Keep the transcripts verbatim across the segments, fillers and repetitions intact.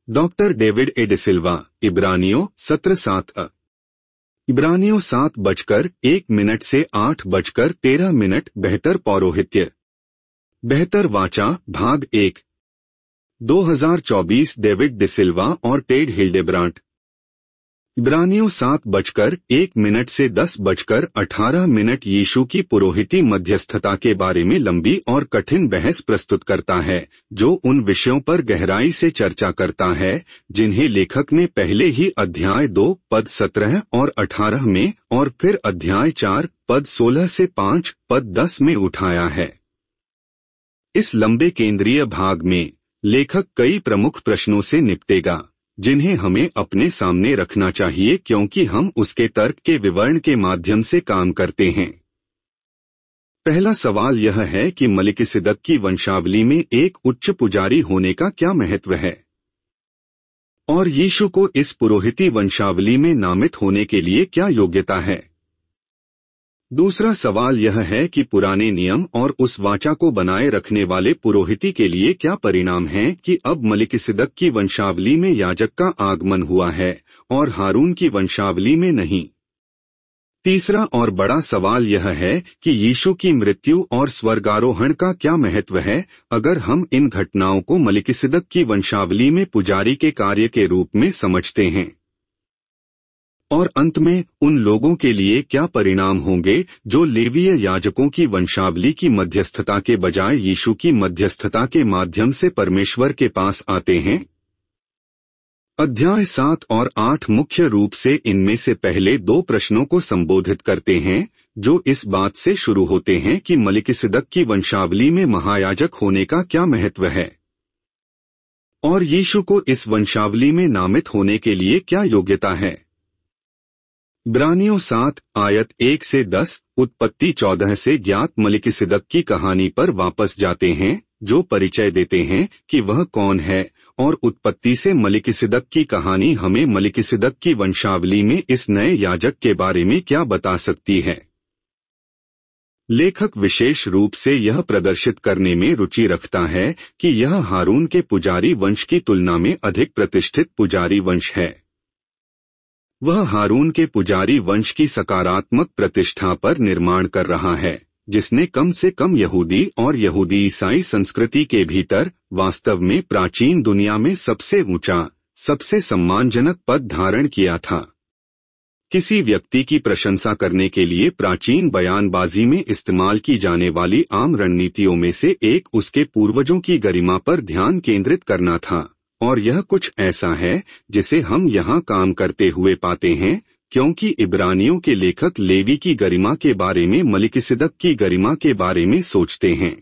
Doctor David A de Silva, इब्रानियों सत्रह सात अ इब्रानियों सात बजकर एक मिनट से आठ बजकर तेरह मिनट। बेहतर पौरोहित्य, बेहतर वाचा, भाग एक, दो हज़ार चौबीस। डेविड डिसिल्वा और टेड हिल्डेब्रांट। इब्रानियों सात बजकर एक मिनट से दस बजकर अठारह मिनट यीशु की पुरोहिती मध्यस्थता के बारे में लंबी और कठिन बहस प्रस्तुत करता है, जो उन विषयों पर गहराई से चर्चा करता है जिन्हें लेखक ने पहले ही अध्याय दो पद सत्रह और अठारह में और फिर अध्याय चार पद सोलह से पाँच पद दस में उठाया है। इस लंबे केंद्रीय भाग में लेखक कई प्रमुख प्रश्नों से निपटेगा जिन्हें हमें अपने सामने रखना चाहिए क्योंकि हम उसके तर्क के विवरण के माध्यम से काम करते हैं। पहला सवाल यह है कि मलिकिसिदक की वंशावली में एक उच्च पुजारी होने का क्या महत्व है और यीशु को इस पुरोहिती वंशावली में नामित होने के लिए क्या योग्यता है। दूसरा सवाल यह है कि पुराने नियम और उस वाचा को बनाए रखने वाले पुरोहिती के लिए क्या परिणाम हैं कि अब मलिकिसिदक की वंशावली में याजक का आगमन हुआ है और हारून की वंशावली में नहीं। तीसरा और बड़ा सवाल यह है कि यीशु की मृत्यु और स्वर्गारोहण का क्या महत्व है अगर हम इन घटनाओं को मलिकिसिदक की वंशावली में पुजारी के कार्य के रूप में समझते हैं। और अंत में उन लोगों के लिए क्या परिणाम होंगे जो लेवीय याजकों की वंशावली की मध्यस्थता के बजाय यीशु की मध्यस्थता के माध्यम से परमेश्वर के पास आते हैं। अध्याय सात और आठ मुख्य रूप से इनमें से पहले दो प्रश्नों को संबोधित करते हैं जो इस बात से शुरू होते हैं कि मलिकिसिदक की वंशावली में महायाजक होने का क्या महत्व है और यीशु को इस वंशावली में नामित होने के लिए क्या योग्यता है। इब्रानियों सात आयत एक से दस उत्पत्ति चौदह से ज्ञात मलिकिसिदक की कहानी पर वापस जाते हैं जो परिचय देते हैं कि वह कौन है और उत्पत्ति से मलिकिसिदक की कहानी हमें मलिकिसिदक की वंशावली में इस नए याजक के बारे में क्या बता सकती है। लेखक विशेष रूप से यह प्रदर्शित करने में रुचि रखता है कि यह हारून के पुजारी वंश की तुलना में अधिक प्रतिष्ठित पुजारी वंश है। वह हारून के पुजारी वंश की सकारात्मक प्रतिष्ठा पर निर्माण कर रहा है जिसने कम से कम यहूदी और यहूदी ईसाई संस्कृति के भीतर वास्तव में प्राचीन दुनिया में सबसे ऊंचा, सबसे सम्मानजनक पद धारण किया था। किसी व्यक्ति की प्रशंसा करने के लिए प्राचीन बयानबाजी में इस्तेमाल की जाने वाली आम रणनीतियों में से एक उसके पूर्वजों की गरिमा पर ध्यान केंद्रित करना था और यह कुछ ऐसा है जिसे हम यहाँ काम करते हुए पाते हैं क्योंकि इब्रानियों के लेखक लेवी की गरिमा के बारे में मलिकिसिदक की गरिमा के बारे में सोचते हैं।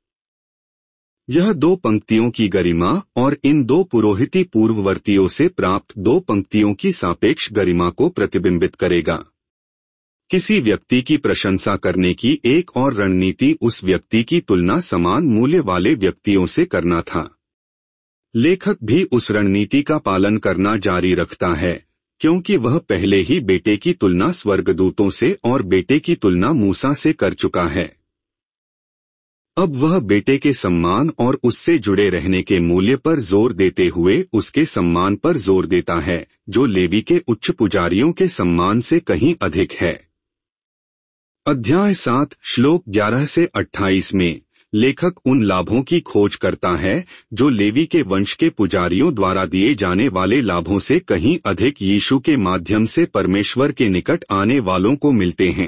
यह दो पंक्तियों की गरिमा और इन दो पुरोहिती पूर्ववर्तियों से प्राप्त दो पंक्तियों की सापेक्ष गरिमा को प्रतिबिंबित करेगा। किसी व्यक्ति की प्रशंसा करने की एक और रणनीति उस व्यक्ति की तुलना समान मूल्य वाले व्यक्तियों से करना था। लेखक भी उस रणनीति का पालन करना जारी रखता है क्योंकि वह पहले ही बेटे की तुलना स्वर्गदूतों से और बेटे की तुलना मूसा से कर चुका है। अब वह बेटे के सम्मान और उससे जुड़े रहने के मूल्य पर जोर देते हुए उसके सम्मान पर जोर देता है जो लेवी के उच्च पुजारियों के सम्मान से कहीं अधिक है। अध्याय सात श्लोक ग्यारह से अट्ठाईस में लेखक उन लाभों की खोज करता है जो लेवी के वंश के पुजारियों द्वारा दिए जाने वाले लाभों से कहीं अधिक यीशु के माध्यम से परमेश्वर के निकट आने वालों को मिलते हैं।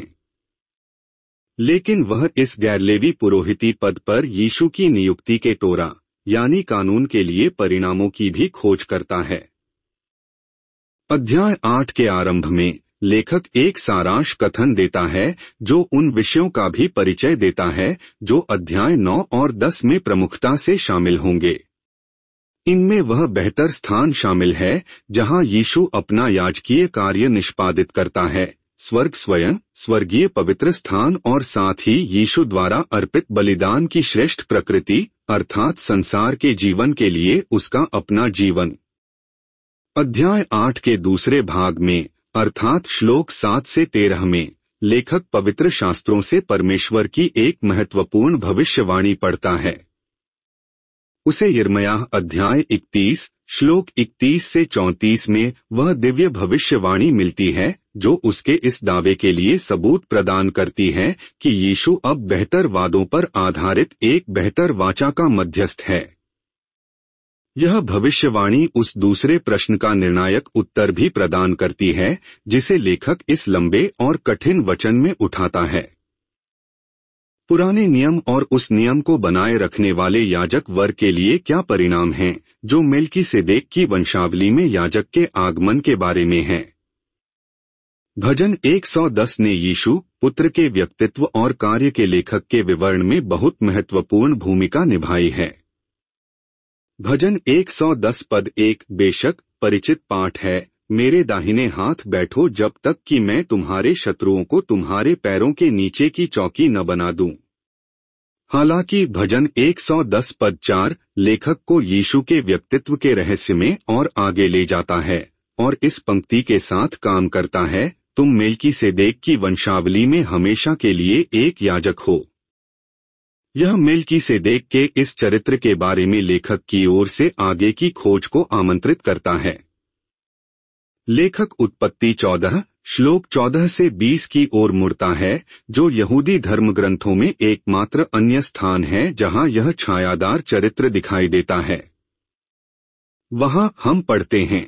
लेकिन वह इस गैरलेवी पुरोहिती पद पर यीशु की नियुक्ति के टोरा यानी कानून के लिए परिणामों की भी खोज करता है। अध्याय आठ के आरंभ में लेखक एक सारांश कथन देता है जो उन विषयों का भी परिचय देता है जो अध्याय नौ और दस में प्रमुखता से शामिल होंगे। इनमें वह बेहतर स्थान शामिल है जहां यीशु अपना याजकीय कार्य निष्पादित करता है, स्वर्ग स्वयं, स्वर्गीय पवित्र स्थान और साथ ही यीशु द्वारा अर्पित बलिदान की श्रेष्ठ प्रकृति अर्थात संसार के जीवन के लिए उसका अपना जीवन। अध्याय आठ के दूसरे भाग में अर्थात श्लोक सात से तेरह में लेखक पवित्र शास्त्रों से परमेश्वर की एक महत्वपूर्ण भविष्यवाणी पढ़ता है। उसे यिर्मयाह अध्याय इकतीस श्लोक इकतीस से चौंतीस में वह दिव्य भविष्यवाणी मिलती है जो उसके इस दावे के लिए सबूत प्रदान करती है कि यीशु अब बेहतर वादों पर आधारित एक बेहतर वाचा का मध्यस्थ है। यह भविष्यवाणी उस दूसरे प्रश्न का निर्णायक उत्तर भी प्रदान करती है जिसे लेखक इस लंबे और कठिन वचन में उठाता है। पुराने नियम और उस नियम को बनाए रखने वाले याजक वर्ग के लिए क्या परिणाम हैं जो मेल्कीसेदेक की वंशावली में याजक के आगमन के बारे में है। भजन एक सौ दस ने यीशु पुत्र के व्यक्तित्व और कार्य के लेखक के विवरण में बहुत महत्वपूर्ण भूमिका निभाई है। भजन एक सौ दस पद एक बेशक परिचित पाठ है, मेरे दाहिने हाथ बैठो जब तक कि मैं तुम्हारे शत्रुओं को तुम्हारे पैरों के नीचे की चौकी न बना दूं। हालांकि भजन एक सौ दस पद चार लेखक को यीशु के व्यक्तित्व के रहस्य में और आगे ले जाता है और इस पंक्ति के साथ काम करता है, तुम मेल्कीसेदेक की वंशावली में हमेशा के लिए एक याजक हो। यह मेल्कीसेदेक के इस चरित्र के बारे में लेखक की ओर से आगे की खोज को आमंत्रित करता है। लेखक उत्पत्ति चौदह श्लोक चौदह से बीस की ओर मुड़ता है जो यहूदी धर्म ग्रंथों में एकमात्र अन्य स्थान है जहां यह छायादार चरित्र दिखाई देता है। वहां हम पढ़ते हैं,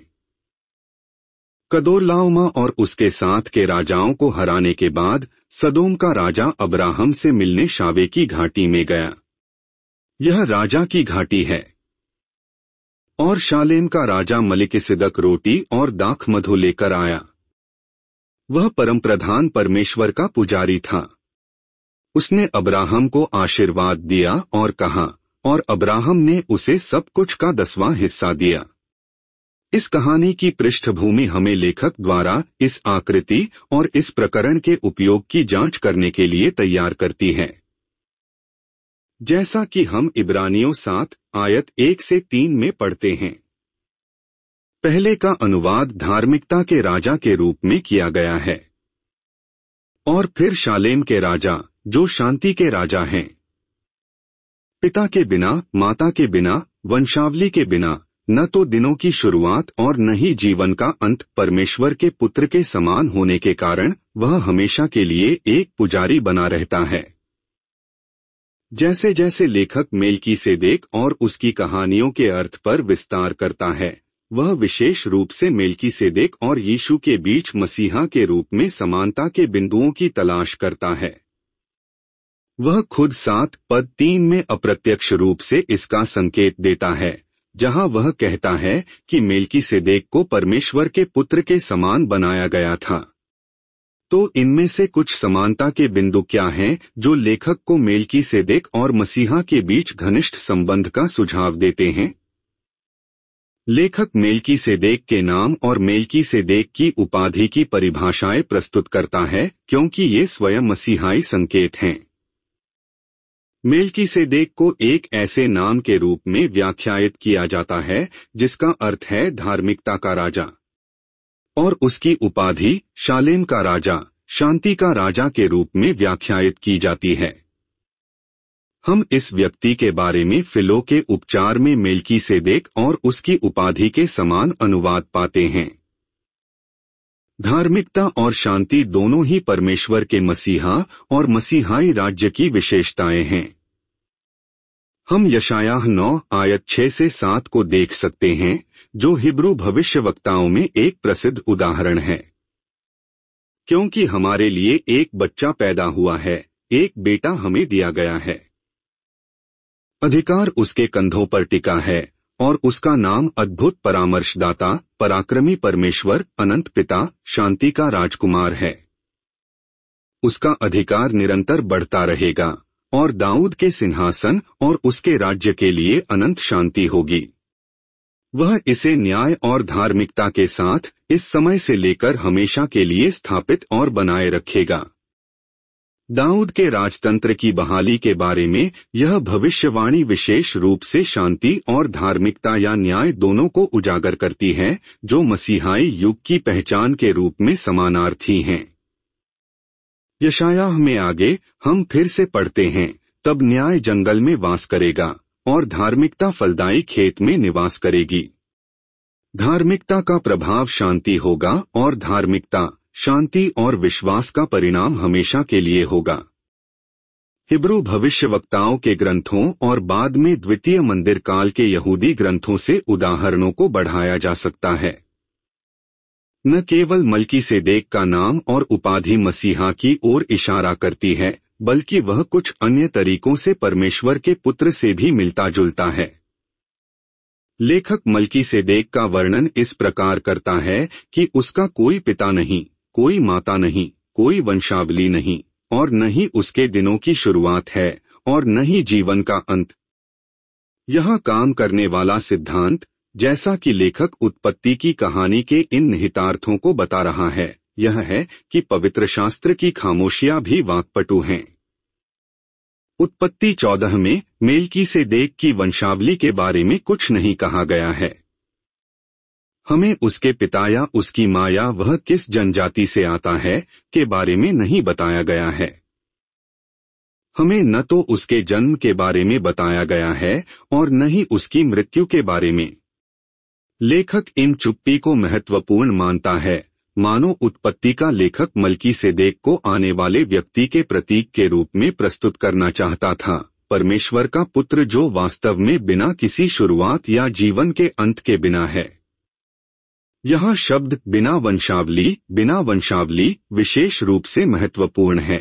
कदोर्लाओमा और उसके साथ के राजाओं को हराने के बाद सदोम का राजा अब्राहम से मिलने शावे की घाटी में गया। यह राजा की घाटी है। और शालेम का राजा मलिकिसिदक रोटी और दाख मधु लेकर आया। वह परमप्रधान परमेश्वर का पुजारी था। उसने अब्राहम को आशीर्वाद दिया और कहा, और अब्राहम ने उसे सब कुछ का दसवां हिस्सा दिया। इस कहानी की पृष्ठभूमि हमें लेखक द्वारा इस आकृति और इस प्रकरण के उपयोग की जांच करने के लिए तैयार करती है। जैसा कि हम इब्रानियों सात आयत एक से तीन में पढ़ते हैं, पहले का अनुवाद धार्मिकता के राजा के रूप में किया गया है और फिर शालेम के राजा जो शांति के राजा हैं। पिता के बिना, माता के बिना, वंशावली के बिना, न तो दिनों की शुरुआत और न ही जीवन का अंत परमेश्वर के पुत्र के समान होने के कारण वह हमेशा के लिए एक पुजारी बना रहता है। जैसे जैसे लेखक मेल्कीसेदेक और उसकी कहानियों के अर्थ पर विस्तार करता है, वह विशेष रूप से मेल्कीसेदेक और यीशु के बीच मसीहा के रूप में समानता के बिंदुओं की तलाश करता है। वह खुद सात पद तीन में अप्रत्यक्ष रूप से इसका संकेत देता है, जहां वह कहता है कि मेल्कीसेदेक को परमेश्वर के पुत्र के समान बनाया गया था। तो इनमें से कुछ समानता के बिंदु क्या हैं जो लेखक को मेल्कीसेदेक और मसीहा के बीच घनिष्ठ संबंध का सुझाव देते हैं? लेखक मेल्कीसेदेक के नाम और मेल्कीसेदेक की उपाधि की परिभाषाएं प्रस्तुत करता है क्योंकि ये स्वयं मसीहाई संकेत हैं। मेल्कीसेदेक को एक ऐसे नाम के रूप में व्याख्यायित किया जाता है जिसका अर्थ है धार्मिकता का राजा, और उसकी उपाधि शालेम का राजा, शांति का राजा के रूप में व्याख्यायित की जाती है। हम इस व्यक्ति के बारे में फिलो के उपचार में मेल्कीसेदेक और उसकी उपाधि के समान अनुवाद पाते हैं। धार्मिकता और शांति दोनों ही परमेश्वर के मसीहा और मसीहाई राज्य की विशेषताएं हैं। हम यशायाह नौ आयत छह से सात को देख सकते हैं जो हिब्रू भविष्यवक्ताओं में एक प्रसिद्ध उदाहरण है। क्योंकि हमारे लिए एक बच्चा पैदा हुआ है, एक बेटा हमें दिया गया है, अधिकार उसके कंधों पर टिका है और उसका नाम अद्भुत परामर्शदाता, पराक्रमी परमेश्वर, अनंत पिता, शांति का राजकुमार है। उसका अधिकार निरंतर बढ़ता रहेगा और दाऊद के सिंहासन और उसके राज्य के लिए अनंत शांति होगी। वह इसे न्याय और धार्मिकता के साथ इस समय से लेकर हमेशा के लिए स्थापित और बनाए रखेगा। दाऊद के राजतंत्र की बहाली के बारे में यह भविष्यवाणी विशेष रूप से शांति और धार्मिकता या न्याय दोनों को उजागर करती है जो मसीहाई युग की पहचान के रूप में समानार्थी हैं। यशायाह में आगे हम फिर से पढ़ते हैं, तब न्याय जंगल में वास करेगा और धार्मिकता फलदायी खेत में निवास करेगी। धार्मिकता का प्रभाव शांति होगा और धार्मिकता, शांति और विश्वास का परिणाम हमेशा के लिए होगा। हिब्रू भविष्यवक्ताओं के ग्रंथों और बाद में द्वितीय मंदिर काल के यहूदी ग्रंथों से उदाहरणों को बढ़ाया जा सकता है। न केवल मल्कीसेदेक का नाम और उपाधि मसीहा की ओर इशारा करती है, बल्कि वह कुछ अन्य तरीकों से परमेश्वर के पुत्र से भी मिलता जुलता है। लेखक मल्कीसेदेक का वर्णन इस प्रकार करता है कि उसका कोई पिता नहीं, कोई माता नहीं, कोई वंशावली नहीं, और न ही उसके दिनों की शुरुआत है और न ही जीवन का अंत। यहाँ काम करने वाला सिद्धांत, जैसा कि लेखक उत्पत्ति की कहानी के इन निहितार्थों को बता रहा है, यह है कि पवित्र शास्त्र की खामोशियां भी वाक्पटु हैं। उत्पत्ति चौदह में मेल्कीसेदेक की वंशावली के बारे में कुछ नहीं कहा गया है। हमें उसके पिता या उसकी माँ या वह किस जनजाति से आता है के बारे में नहीं बताया गया है। हमें न तो उसके जन्म के बारे में बताया गया है और न ही उसकी मृत्यु के बारे में। लेखक इन चुप्पी को महत्वपूर्ण मानता है, मानो उत्पत्ति का लेखक मल्कीसेदेक को आने वाले व्यक्ति के प्रतीक के रूप में प्रस्तुत करना चाहता था, परमेश्वर का पुत्र जो वास्तव में बिना किसी शुरुआत या जीवन के अंत के बिना है। यहाँ शब्द बिना वंशावली, बिना वंशावली विशेष रूप से महत्वपूर्ण है।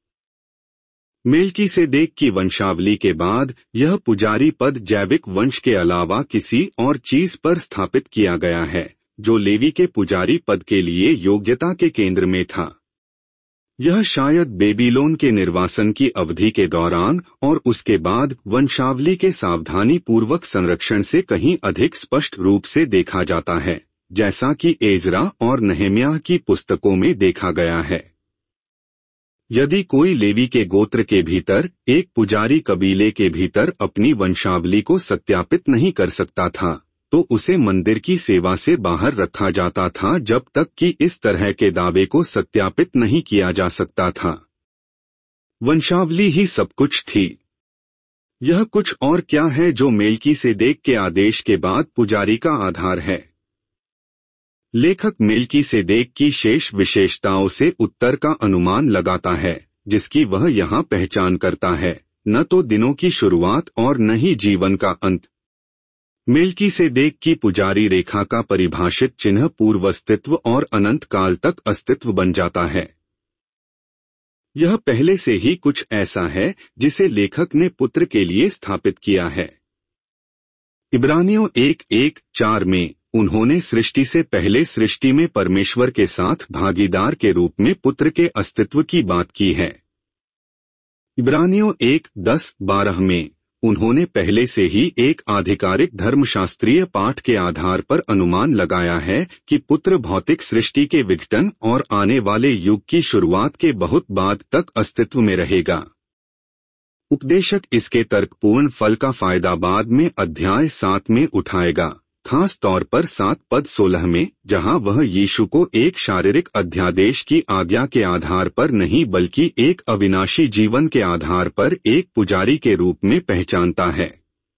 मेल्कीसेदेक की वंशावली के बाद यह पुजारी पद जैविक वंश के अलावा किसी और चीज पर स्थापित किया गया है, जो लेवी के पुजारी पद के लिए योग्यता के केंद्र में था। यह शायद बेबीलोन के निर्वासन की अवधि के दौरान और उसके बाद वंशावली के सावधानी पूर्वक संरक्षण से कहीं अधिक स्पष्ट रूप से देखा जाता है, जैसा कि एजरा और नहम्याह की पुस्तकों में देखा गया है। यदि कोई लेवी के गोत्र के भीतर एक पुजारी कबीले के भीतर अपनी वंशावली को सत्यापित नहीं कर सकता था, तो उसे मंदिर की सेवा से बाहर रखा जाता था जब तक कि इस तरह के दावे को सत्यापित नहीं किया जा सकता था। वंशावली ही सब कुछ थी। यह कुछ और क्या है जो मेल्कीसेदेक के आदेश के बाद पुजारी का आधार है। लेखक मेल्कीसेदेक की शेष विशेषताओं से उत्तर का अनुमान लगाता है, जिसकी वह यहाँ पहचान करता है, न तो दिनों की शुरुआत और न ही जीवन का अंत। मेल्कीसेदेक की पुजारी रेखा का परिभाषित चिन्ह पूर्व अस्तित्व और अनंत काल तक अस्तित्व बन जाता है। यह पहले से ही कुछ ऐसा है जिसे लेखक ने पुत्र के लिए स्थापित किया है। इब्रानियों एक एक चार में उन्होंने सृष्टि से पहले सृष्टि में परमेश्वर के साथ भागीदार के रूप में पुत्र के अस्तित्व की बात की है। इब्रानियों एक दस बारह में उन्होंने पहले से ही एक आधिकारिक धर्मशास्त्रीय पाठ के आधार पर अनुमान लगाया है कि पुत्र भौतिक सृष्टि के विघटन और आने वाले युग की शुरुआत के बहुत बाद तक अस्तित्व में रहेगा। उपदेशक इसके तर्कपूर्ण फल का फायदा बाद में अध्याय सात में उठाएगा, खास तौर पर सात पद सोलह में, जहां वह यीशु को एक शारीरिक अध्यादेश की आज्ञा के आधार पर नहीं बल्कि एक अविनाशी जीवन के आधार पर एक पुजारी के रूप में पहचानता है।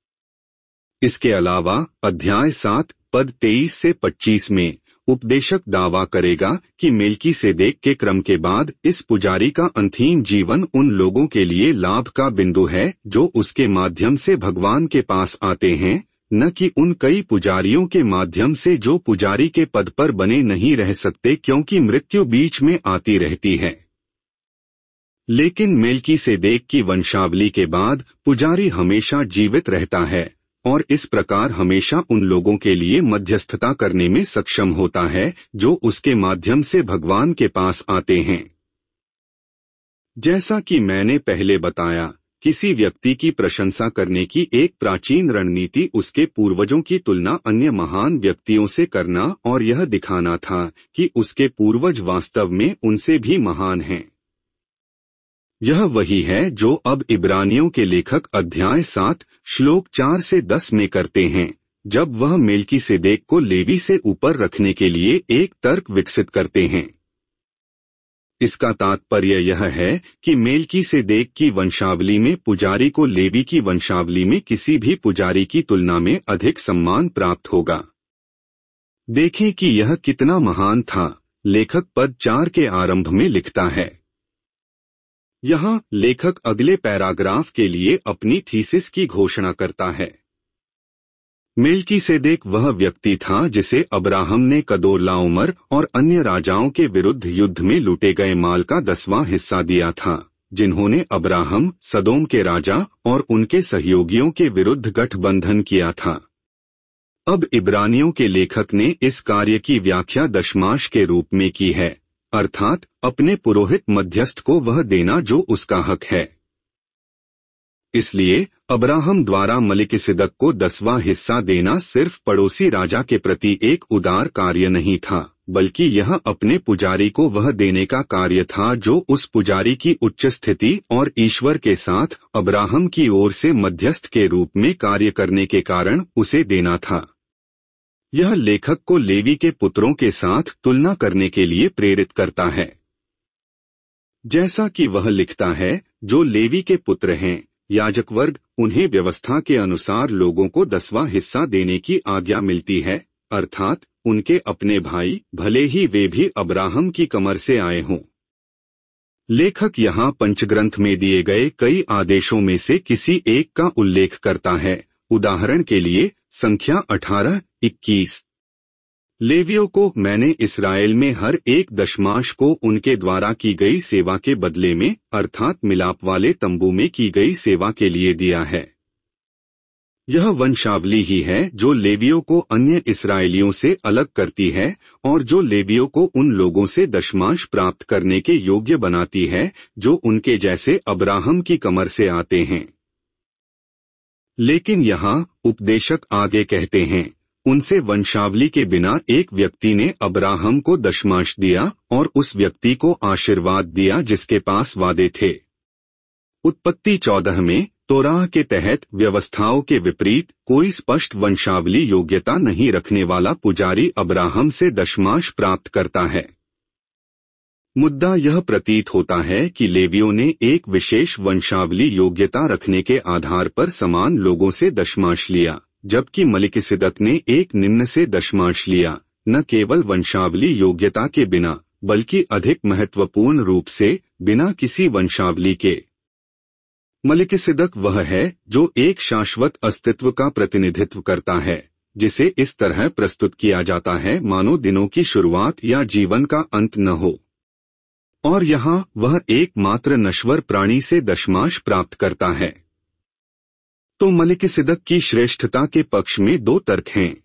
इसके अलावा अध्याय सात पद तेईस से पच्चीस में उपदेशक दावा करेगा कि मेल्कीसेदेक के क्रम के बाद इस पुजारी का अंतहीन जीवन उन लोगों के लिए लाभ का बिंदु है जो उसके माध्यम से भगवान के पास आते हैं, न कि उन कई पुजारियों के माध्यम से जो पुजारी के पद पर बने नहीं रह सकते क्योंकि मृत्यु बीच में आती रहती है। लेकिन मेल्कीसेदेक की वंशावली के बाद पुजारी हमेशा जीवित रहता है और इस प्रकार हमेशा उन लोगों के लिए मध्यस्थता करने में सक्षम होता है जो उसके माध्यम से भगवान के पास आते हैं। जैसा कि मैंने पहले बताया, किसी व्यक्ति की प्रशंसा करने की एक प्राचीन रणनीति उसके पूर्वजों की तुलना अन्य महान व्यक्तियों से करना और यह दिखाना था कि उसके पूर्वज वास्तव में उनसे भी महान हैं। यह वही है जो अब इब्रानियों के लेखक अध्याय सात श्लोक चार से दस में करते हैं, जब वह मेल्कीसेदेक को लेवी से ऊपर रखने के लिए एक तर्क विकसित करते हैं। इसका तात्पर्य यह है कि मेल्कीसेदेक की वंशावली में पुजारी को लेवी की वंशावली में किसी भी पुजारी की तुलना में अधिक सम्मान प्राप्त होगा। देखें कि यह कितना महान था। लेखक पद चार के आरंभ में लिखता है। यहाँ लेखक अगले पैराग्राफ के लिए अपनी थीसिस की घोषणा करता है। मेल्कीसेदेक वह व्यक्ति था जिसे अब्राहम ने कदोर्लाओमर और अन्य राजाओं के विरुद्ध युद्ध में लूटे गए माल का दसवां हिस्सा दिया था, जिन्होंने अब्राहम, सदोम के राजा और उनके सहयोगियों के विरुद्ध गठबंधन किया था। अब इब्रानियों के लेखक ने इस कार्य की व्याख्या दशमांश के रूप में की है, अर्थात अपने पुरोहित मध्यस्थ को वह देना जो उसका हक है। इसलिए अब्राहम द्वारा मलिकिसिदक को दसवां हिस्सा देना सिर्फ पड़ोसी राजा के प्रति एक उदार कार्य नहीं था, बल्कि यह अपने पुजारी को वह देने का कार्य था जो उस पुजारी की उच्च स्थिति और ईश्वर के साथ अब्राहम की ओर से मध्यस्थ के रूप में कार्य करने के कारण उसे देना था। यह लेखक को लेवी के पुत्रों के साथ तुलना करने के लिए प्रेरित करता है। जैसा कि वह लिखता है, जो लेवी के पुत्र हैं, याजक वर्ग, उन्हें व्यवस्था के अनुसार लोगों को दसवां हिस्सा देने की आज्ञा मिलती है, अर्थात उनके अपने भाई, भले ही वे भी अब्राहम की कमर से आए हों। लेखक यहाँ पंचग्रंथ में दिए गए कई आदेशों में से किसी एक का उल्लेख करता है। उदाहरण के लिए संख्या अठारह इक्कीस। लेवियों को मैंने इस्राएल में हर एक दशमांश को उनके द्वारा की गई सेवा के बदले में, अर्थात मिलाप वाले तंबू में की गई सेवा के लिए दिया है। यह वंशावली ही है जो लेवियों को अन्य इस्राएलियों से अलग करती है और जो लेवियों को उन लोगों से दशमांश प्राप्त करने के योग्य बनाती है जो उनके जैसे अब्राहम की कमर से आते हैं। लेकिन यहाँ उपदेशक आगे कहते हैं, उनसे वंशावली के बिना एक व्यक्ति ने अब्राहम को दशमांश दिया और उस व्यक्ति को आशीर्वाद दिया जिसके पास वादे थे। उत्पत्ति चौदह में तोराह के तहत व्यवस्थाओं के विपरीत कोई स्पष्ट वंशावली योग्यता नहीं रखने वाला पुजारी अब्राहम से दशमांश प्राप्त करता है। मुद्दा यह प्रतीत होता है कि लेवियों ने एक विशेष वंशावली योग्यता रखने के आधार पर समान लोगों से दशमांश लिया, जबकि मलिकिसिदक ने एक निम्न से दशमांश लिया, न केवल वंशावली योग्यता के बिना बल्कि अधिक महत्वपूर्ण रूप से बिना किसी वंशावली के। मलिकिसिदक वह है जो एक शाश्वत अस्तित्व का प्रतिनिधित्व करता है, जिसे इस तरह प्रस्तुत किया जाता है मानो दिनों की शुरुआत या जीवन का अंत न हो। और यहाँ वह एकमात्र नश्वर प्राणी से दशमांश प्राप्त करता है। तो मलिकिसिदक की श्रेष्ठता के पक्ष में दो तर्क हैं।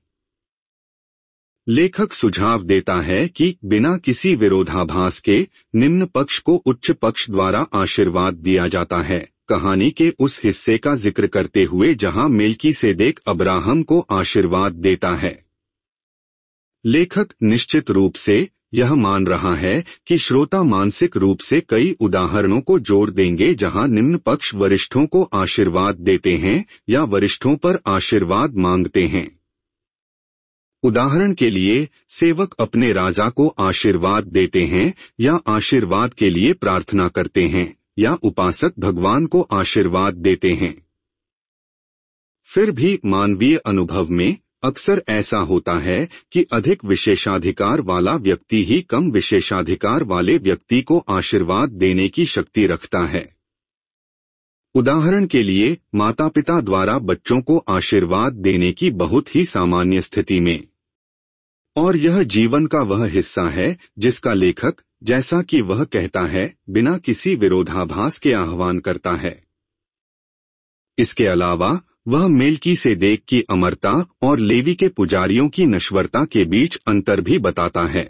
लेखक सुझाव देता है कि बिना किसी विरोधाभास के निम्न पक्ष को उच्च पक्ष द्वारा आशीर्वाद दिया जाता है, कहानी के उस हिस्से का जिक्र करते हुए जहां मेल्कीसेदेक अब्राहम को आशीर्वाद देता है। लेखक निश्चित रूप से यह मान रहा है कि श्रोता मानसिक रूप से कई उदाहरणों को जोड़ देंगे जहां निम्न पक्ष वरिष्ठों को आशीर्वाद देते हैं या वरिष्ठों पर आशीर्वाद मांगते हैं। उदाहरण के लिए सेवक अपने राजा को आशीर्वाद देते हैं या आशीर्वाद के लिए प्रार्थना करते हैं या उपासक भगवान को आशीर्वाद देते हैं। फिर भी मानवीय अनुभव में अक्सर ऐसा होता है कि अधिक विशेषाधिकार वाला व्यक्ति ही कम विशेषाधिकार वाले व्यक्ति को आशीर्वाद देने की शक्ति रखता है। उदाहरण के लिए माता पिता द्वारा बच्चों को आशीर्वाद देने की बहुत ही सामान्य स्थिति में, और यह जीवन का वह हिस्सा है जिसका लेखक, जैसा कि वह कहता है, बिना किसी विरोधाभास के आह्वान करता है। इसके अलावा वह मेल्कीसेदेक की अमरता और लेवी के पुजारियों की नश्वरता के बीच अंतर भी बताता है।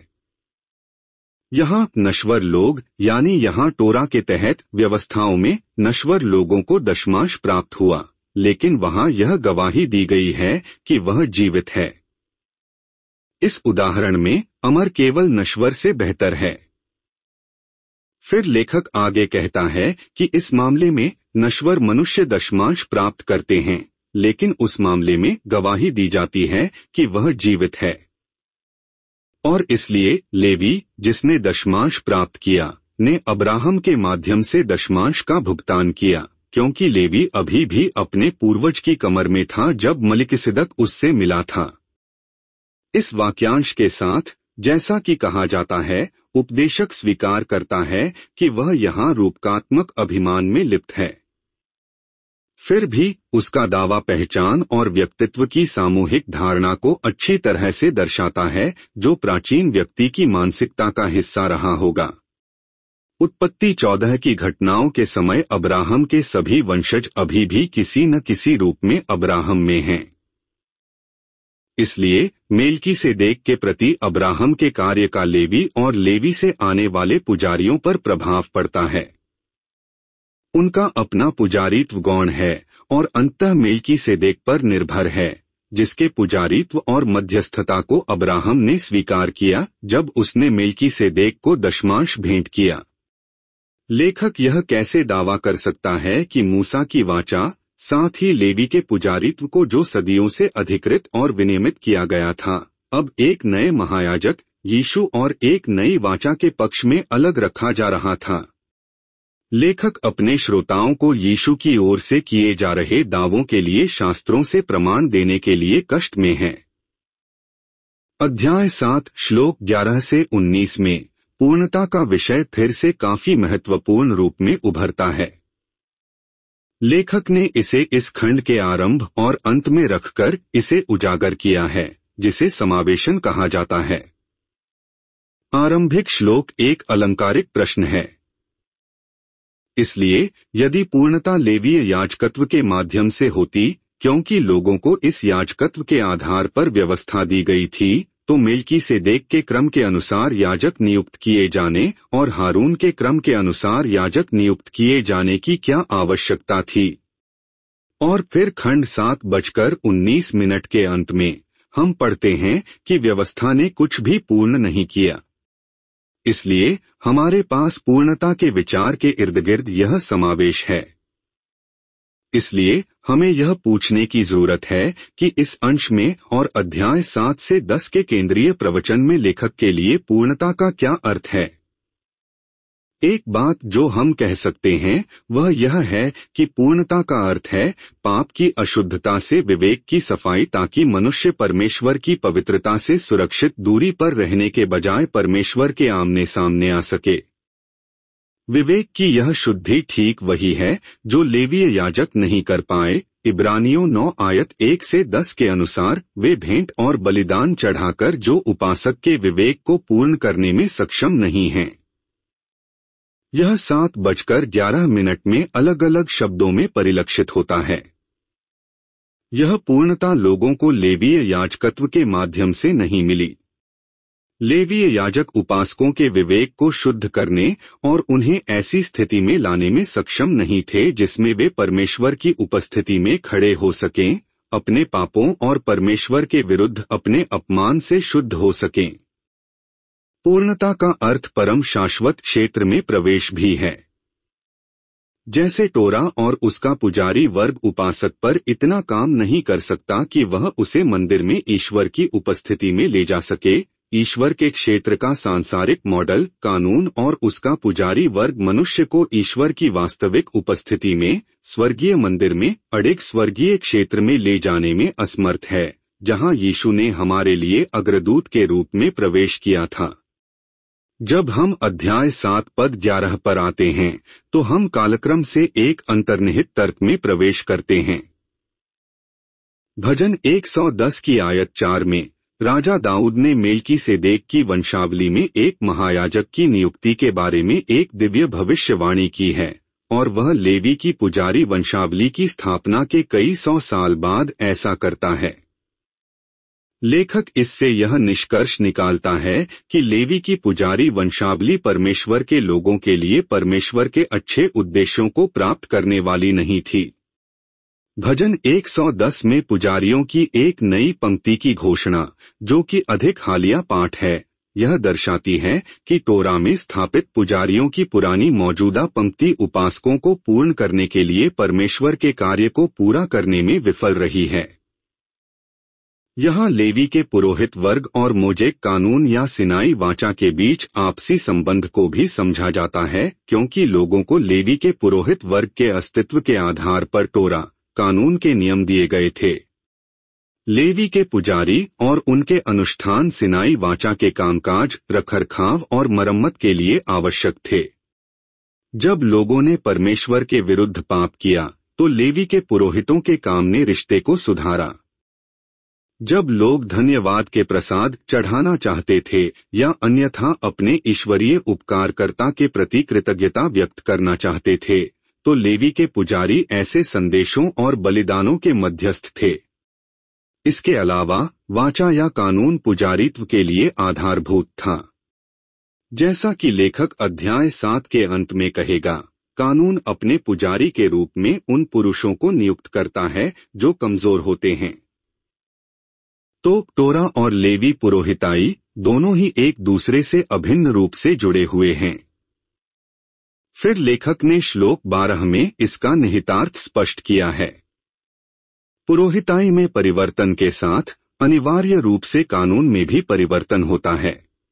यहाँ नश्वर लोग यानी यहाँ टोरा के तहत व्यवस्थाओं में नश्वर लोगों को दशमांश प्राप्त हुआ, लेकिन वहाँ यह गवाही दी गई है कि वह जीवित है। इस उदाहरण में अमर केवल नश्वर से बेहतर है। फिर लेखक आगे कहता है कि इस मामले में नश्वर मनुष्य दशमांश प्राप्त करते हैं, लेकिन उस मामले में गवाही दी जाती है कि वह जीवित है। और इसलिए लेवी, जिसने दशमांश प्राप्त किया, ने अब्राहम के माध्यम से दशमांश का भुगतान किया, क्योंकि लेवी अभी भी अपने पूर्वज की कमर में था जब मलिकिसिदक उससे मिला था। इस वाक्यांश के साथ, जैसा कि कहा जाता है, उपदेशक स्वीकार करता है कि वह यहाँ रूपकात्मक अभिमान में लिप्त है। फिर भी उसका दावा पहचान और व्यक्तित्व की सामूहिक धारणा को अच्छी तरह से दर्शाता है, जो प्राचीन व्यक्ति की मानसिकता का हिस्सा रहा होगा। उत्पत्ति चौदह की घटनाओं के समय अब्राहम के सभी वंशज अभी भी किसी न किसी रूप में अब्राहम में हैं। इसलिए मेल्कीसेदेक के प्रति अब्राहम के कार्य का लेवी और लेवी से आने वाले पुजारियों पर प्रभाव पड़ता है। उनका अपना पुजारीत्व गौण है और अंततः मेल्कीसेदेक पर निर्भर है, जिसके पुजारीत्व और मध्यस्थता को अब्राहम ने स्वीकार किया जब उसने मेल्कीसेदेक को दशमांश भेंट किया। लेखक यह कैसे दावा कर सकता है कि मूसा की वाचा, साथ ही लेवी के पुजारीत्व को जो सदियों से अधिकृत और विनियमित किया गया था, अब एक नए महायाजक यीशु और एक नई वाचा के पक्ष में अलग रखा जा रहा था। लेखक अपने श्रोताओं को यीशु की ओर से किए जा रहे दावों के लिए शास्त्रों से प्रमाण देने के लिए कष्ट में है। अध्याय सात श्लोक ग्यारह से उन्नीस में पूर्णता का विषय फिर से काफी महत्वपूर्ण रूप में उभरता है। लेखक ने इसे इस खंड के आरंभ और अंत में रखकर इसे उजागर किया है, जिसे समावेशन कहा जाता है। आरंभिक श्लोक एक अलंकारिक प्रश्न है। इसलिए यदि पूर्णता लेवीय याजकत्व के माध्यम से होती, क्योंकि लोगों को इस याजकत्व के आधार पर व्यवस्था दी गई थी, तो मेल्कीसेदेक के क्रम के अनुसार याजक नियुक्त किए जाने और हारून के क्रम के अनुसार याजक नियुक्त किए जाने की क्या आवश्यकता थी। और फिर खंड सात बजकर उन्नीस मिनट के अंत में हम पढ़ते हैं कि व्यवस्था ने कुछ भी पूर्ण नहीं किया। इसलिए हमारे पास पूर्णता के विचार के इर्दगिर्द यह समावेश है। इसलिए हमें यह पूछने की जरूरत है कि इस अंश में और अध्याय सात से दस के केंद्रीय प्रवचन में लेखक के लिए पूर्णता का क्या अर्थ है। एक बात जो हम कह सकते हैं वह यह है कि पूर्णता का अर्थ है पाप की अशुद्धता से विवेक की सफाई, ताकि मनुष्य परमेश्वर की पवित्रता से सुरक्षित दूरी पर रहने के बजाय परमेश्वर के आमने सामने आ सके। विवेक की यह शुद्धि ठीक वही है जो लेवीय याजक नहीं कर पाए। इब्रानियों नौ आयत एक से दस के अनुसार वे भेंट और बलिदान चढ़ाकर जो उपासक के विवेक को पूर्ण करने में सक्षम नहीं हैं। यह सात बजकर ग्यारह मिनट में अलग अलग शब्दों में परिलक्षित होता है। यह पूर्णता लोगों को लेवीय याजकत्व के माध्यम से नहीं मिली। लेवीय याजक उपासकों के विवेक को शुद्ध करने और उन्हें ऐसी स्थिति में लाने में सक्षम नहीं थे जिसमें वे परमेश्वर की उपस्थिति में खड़े हो सकें, अपने पापों और परमेश्वर के विरुद्ध अपने अपमान से शुद्ध हो सकें। पूर्णता का अर्थ परम शाश्वत क्षेत्र में प्रवेश भी है। जैसे टोरा और उसका पुजारी वर्ग उपासक पर इतना काम नहीं कर सकता कि वह उसे मंदिर में ईश्वर की उपस्थिति में ले जा सके, ईश्वर के क्षेत्र का सांसारिक मॉडल कानून और उसका पुजारी वर्ग मनुष्य को ईश्वर की वास्तविक उपस्थिति में स्वर्गीय मंदिर में अडिग स्वर्गीय क्षेत्र में ले जाने में असमर्थ है, जहां यीशु ने हमारे लिए अग्रदूत के रूप में प्रवेश किया था। जब हम अध्याय सात पद ग्यारह पर आते हैं तो हम कालक्रम से एक अंतर्निहित तर्क में प्रवेश करते हैं। भजन एक सौ दस की आयत चार में राजा दाऊद ने मेल्कीसेदेक की वंशावली में एक महायाजक की नियुक्ति के बारे में एक दिव्य भविष्यवाणी की है, और वह लेवी की पुजारी वंशावली की स्थापना के कई सौ साल बाद ऐसा करता है। लेखक इससे यह निष्कर्ष निकालता है कि लेवी की पुजारी वंशावली परमेश्वर के लोगों के लिए परमेश्वर के अच्छे उद्देश्यों को प्राप्त करने वाली नहीं थी। भजन एक सौ दस में पुजारियों की एक नई पंक्ति की घोषणा, जो कि अधिक हालिया पाठ है, यह दर्शाती है कि टोरा में स्थापित पुजारियों की पुरानी मौजूदा पंक्ति उपासकों को पूर्ण करने के लिए परमेश्वर के कार्य को पूरा करने में विफल रही है। यहाँ लेवी के पुरोहित वर्ग और मोजेक कानून या सिनाई वाचा के बीच आपसी संबंध को भी समझा जाता है, क्योंकि लोगों को लेवी के पुरोहित वर्ग के अस्तित्व के आधार पर टोरा कानून के नियम दिए गए थे। लेवी के पुजारी और उनके अनुष्ठान सिनाई वाचा के कामकाज, रखरखाव और मरम्मत के लिए आवश्यक थे। जब लोगों ने परमेश्वर के विरुद्ध पाप किया तो लेवी के पुरोहितों के काम ने रिश्ते को सुधारा। जब लोग धन्यवाद के प्रसाद चढ़ाना चाहते थे या अन्यथा अपने ईश्वरीय उपकारकर्ता के प्रति कृतज्ञता व्यक्त करना चाहते थे, तो लेवी के पुजारी ऐसे संदेशों और बलिदानों के मध्यस्थ थे। इसके अलावा वाचा या कानून पुजारित्व के लिए आधारभूत था। जैसा कि लेखक अध्याय सात के अंत में कहेगा, कानून अपने पुजारी के रूप में उन पुरुषों को नियुक्त करता है जो कमजोर होते हैं। तो तोरा और लेवी पुरोहिताई दोनों ही एक दूसरे से अभिन्न रूप से जुड़े हुए हैं। फिर लेखक ने श्लोक बारह में इसका निहितार्थ स्पष्ट किया है। पुरोहिताई में परिवर्तन के साथ अनिवार्य रूप से कानून में भी परिवर्तन होता है।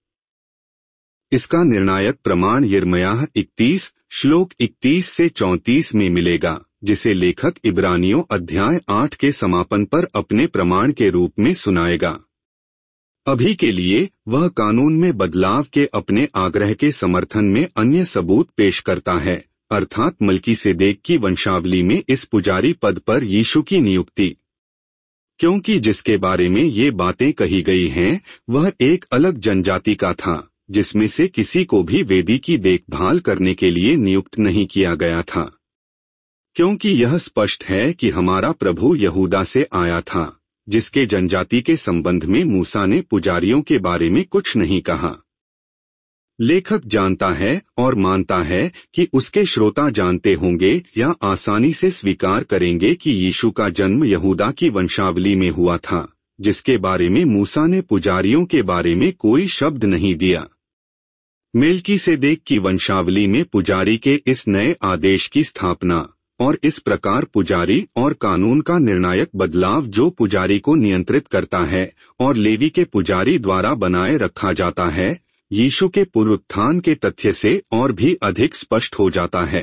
इसका निर्णायक प्रमाण यिर्मयाह इकतीस श्लोक इकतीस से चौंतीस में मिलेगा, जिसे लेखक इब्रानियों अध्याय आठ के समापन पर अपने प्रमाण के रूप में सुनाएगा। अभी के लिए वह कानून में बदलाव के अपने आग्रह के समर्थन में अन्य सबूत पेश करता है, अर्थात मल्कीसेदेक की वंशावली में इस पुजारी पद पर यीशु की नियुक्ति। क्योंकि जिसके बारे में ये बातें कही गई हैं वह एक अलग जनजाति का था, जिसमें से किसी को भी वेदी की देखभाल करने के लिए नियुक्त नहीं किया गया था। क्योंकि यह स्पष्ट है कि हमारा प्रभु यहूदा से आया था, जिसके जनजाति के संबंध में मूसा ने पुजारियों के बारे में कुछ नहीं कहा। लेखक जानता है और मानता है कि उसके श्रोता जानते होंगे या आसानी से स्वीकार करेंगे कि यीशु का जन्म यहूदा की वंशावली में हुआ था, जिसके बारे में मूसा ने पुजारियों के बारे में कोई शब्द नहीं दिया। मेल्कीसेदेक की वंशावली में पुजारी के इस नए आदेश की स्थापना और इस प्रकार पुजारी और कानून का निर्णायक बदलाव जो पुजारी को नियंत्रित करता है और लेवी के पुजारी द्वारा बनाए रखा जाता है, यीशु के पुनरुत्थान के तथ्य से और भी अधिक स्पष्ट हो जाता है।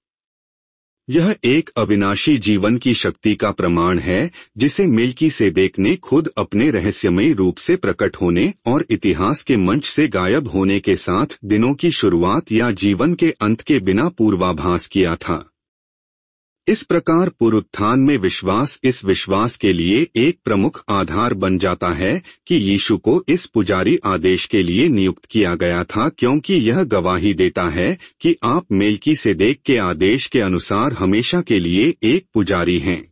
यह एक अविनाशी जीवन की शक्ति का प्रमाण है, जिसे मेल्कीसेदेक ने खुद अपने रहस्यमयी रूप से प्रकट होने और इतिहास के मंच से गायब होने के साथ दिनों की शुरुआत या जीवन के अंत के बिना पूर्वाभास किया था। इस प्रकार पुनरुत्थान में विश्वास इस विश्वास के लिए एक प्रमुख आधार बन जाता है कि यीशु को इस पुजारी आदेश के लिए नियुक्त किया गया था, क्योंकि यह गवाही देता है कि आप मेल्कीसेदेक के आदेश के अनुसार हमेशा के लिए एक पुजारी हैं।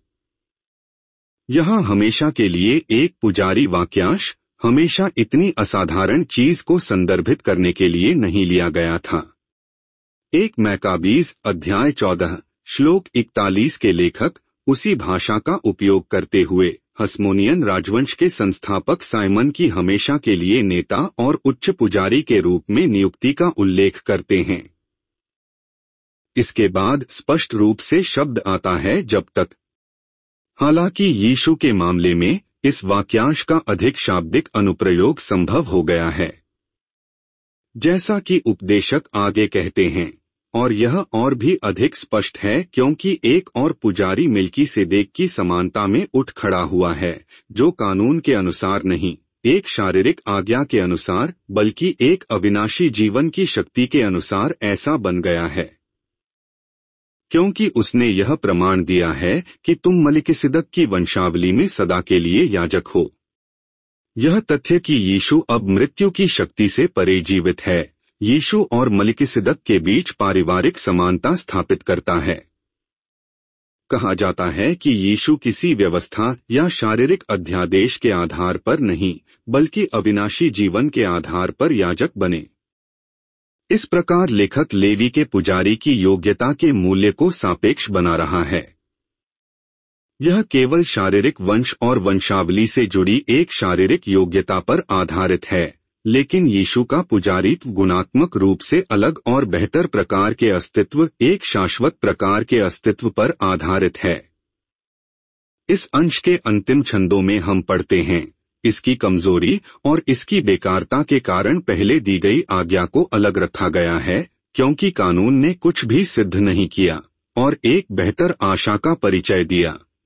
यहाँ हमेशा के लिए एक पुजारी वाक्यांश हमेशा इतनी असाधारण चीज को संदर्भित करने के लिए नहीं लिया गया था। एक मैकाबीज अध्याय चौदह श्लोक इकतालीस के लेखक उसी भाषा का उपयोग करते हुए हसमोनियन राजवंश के संस्थापक साइमन की हमेशा के लिए नेता और उच्च पुजारी के रूप में नियुक्ति का उल्लेख करते हैं। इसके बाद स्पष्ट रूप से शब्द आता है जब तक। हालांकि यीशु के मामले में इस वाक्यांश का अधिक शाब्दिक अनुप्रयोग संभव हो गया है। जैसा कि उपदेशक आगे कहते हैं, और यह और भी अधिक स्पष्ट है क्योंकि एक और पुजारी मेल्कीसेदेक की समानता में उठ खड़ा हुआ है, जो कानून के अनुसार नहीं, एक शारीरिक आज्ञा के अनुसार, बल्कि एक अविनाशी जीवन की शक्ति के अनुसार ऐसा बन गया है। क्योंकि उसने यह प्रमाण दिया है कि तुम मलिकिसिदक की वंशावली में सदा के लिए याजक हो। यह तथ्य कि यीशु अब मृत्यु की शक्ति से परे जीवित है, यीशु और मलिकिसिदक के बीच पारिवारिक समानता स्थापित करता है। कहा जाता है कि यीशु किसी व्यवस्था या शारीरिक अध्यादेश के आधार पर नहीं, बल्कि अविनाशी जीवन के आधार पर याजक बने। इस प्रकार लेखक लेवी के पुजारी की योग्यता के मूल्य को सापेक्ष बना रहा है। यह केवल शारीरिक वंश और वंशावली से जुड़ी एक शारीरिक योग्यता पर आधारित है, लेकिन यीशु का पुजारित्व गुणात्मक रूप से अलग और बेहतर प्रकार के अस्तित्व, एक शाश्वत प्रकार के अस्तित्व पर आधारित है। इस अंश के अंतिम छंदों में हम पढ़ते हैं, इसकी कमजोरी और इसकी बेकारता के कारण पहले दी गई आज्ञा को अलग रखा गया है, क्योंकि कानून ने कुछ भी सिद्ध नहीं किया और एक बेहतर आशा का परिचय दिया,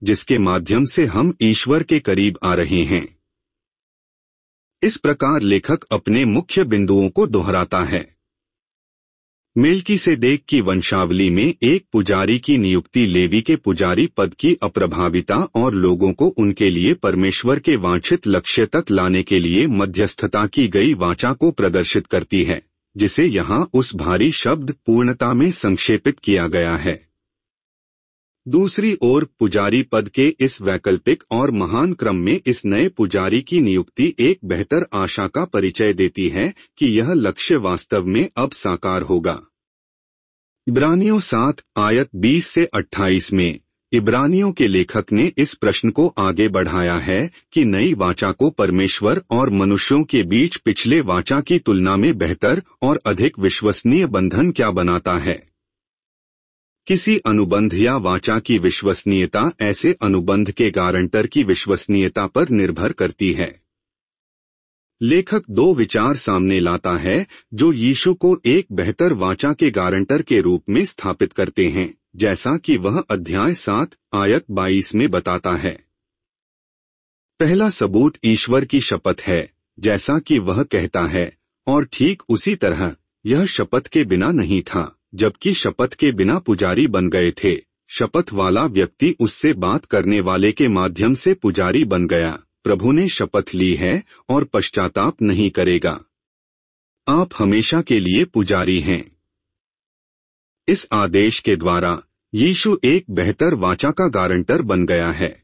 जिसके माध्यम से हम ईश्वर के करीब आ रहे हैं। इस प्रकार लेखक अपने मुख्य बिंदुओं को दोहराता है। मेल्कीसेदेक की वंशावली में एक पुजारी की नियुक्ति लेवी के पुजारी पद की अप्रभाविता और लोगों को उनके लिए परमेश्वर के वांछित लक्ष्य तक लाने के लिए मध्यस्थता की गई वाचा को प्रदर्शित करती है, जिसे यहाँ उस भारी शब्द पूर्णता में संक्षेपित किया गया है। दूसरी ओर पुजारी पद के इस वैकल्पिक और महान क्रम में इस नए पुजारी की नियुक्ति एक बेहतर आशा का परिचय देती है कि यह लक्ष्य वास्तव में अब साकार होगा। इब्रानियों सात आयत बीस से अट्ठाईस में इब्रानियों के लेखक ने इस प्रश्न को आगे बढ़ाया है कि नई वाचा को परमेश्वर और मनुष्यों के बीच पिछले वाचा की तुलना में बेहतर और अधिक विश्वसनीय बंधन क्या बनाता है। किसी अनुबंध या वाचा की विश्वसनीयता ऐसे अनुबंध के गारंटर की विश्वसनीयता पर निर्भर करती है। लेखक दो विचार सामने लाता है जो यीशु को एक बेहतर वाचा के गारंटर के रूप में स्थापित करते हैं, जैसा कि वह अध्याय सात आयत बाईस में बताता है। पहला सबूत ईश्वर की शपथ है, जैसा कि वह कहता है, और ठीक उसी तरह यह शपथ के बिना नहीं था, जबकि शपथ के बिना पुजारी बन गए थे। शपथ वाला व्यक्ति उससे बात करने वाले के माध्यम से पुजारी बन गया। प्रभु ने शपथ ली है और पश्चाताप नहीं करेगा। आप हमेशा के लिए पुजारी हैं। इस आदेश के द्वारा यीशु एक बेहतर वाचा का गारंटर बन गया है।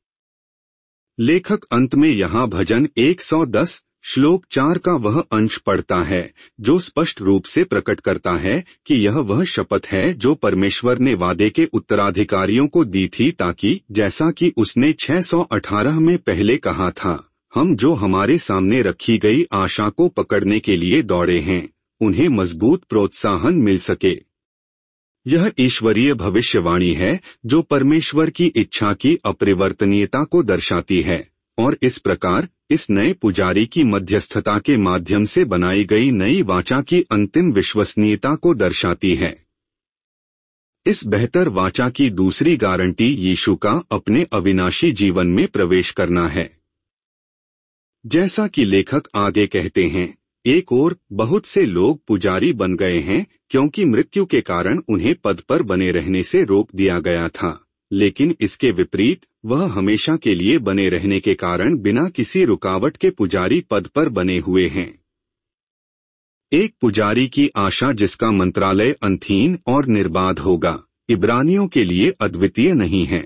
लेखक अंत में यहाँ भजन एक सौ दस श्लोक चार का वह अंश पढ़ता है जो स्पष्ट रूप से प्रकट करता है कि यह वह शपथ है जो परमेश्वर ने वादे के उत्तराधिकारियों को दी थी, ताकि जैसा कि उसने छह सौ अठारह में पहले कहा था, हम जो हमारे सामने रखी गई आशा को पकड़ने के लिए दौड़े हैं, उन्हें मजबूत प्रोत्साहन मिल सके। यह ईश्वरीय भविष्यवाणी है जो परमेश्वर की इच्छा की अपरिवर्तनीयता को दर्शाती है और इस प्रकार इस नए पुजारी की मध्यस्थता के माध्यम से बनाई गई नई वाचा की अंतिम विश्वसनीयता को दर्शाती है। इस बेहतर वाचा की दूसरी गारंटी यीशु का अपने अविनाशी जीवन में प्रवेश करना है। जैसा कि लेखक आगे कहते हैं, एक और बहुत से लोग पुजारी बन गए हैं क्योंकि मृत्यु के कारण उन्हें पद पर बने रहने से रोक दिया गया था, लेकिन इसके विपरीत वह हमेशा के लिए बने रहने के कारण बिना किसी रुकावट के पुजारी पद पर बने हुए हैं। एक पुजारी की आशा जिसका मंत्रालय अंतहीन और निर्बाध होगा, इब्रानियों के लिए अद्वितीय नहीं है।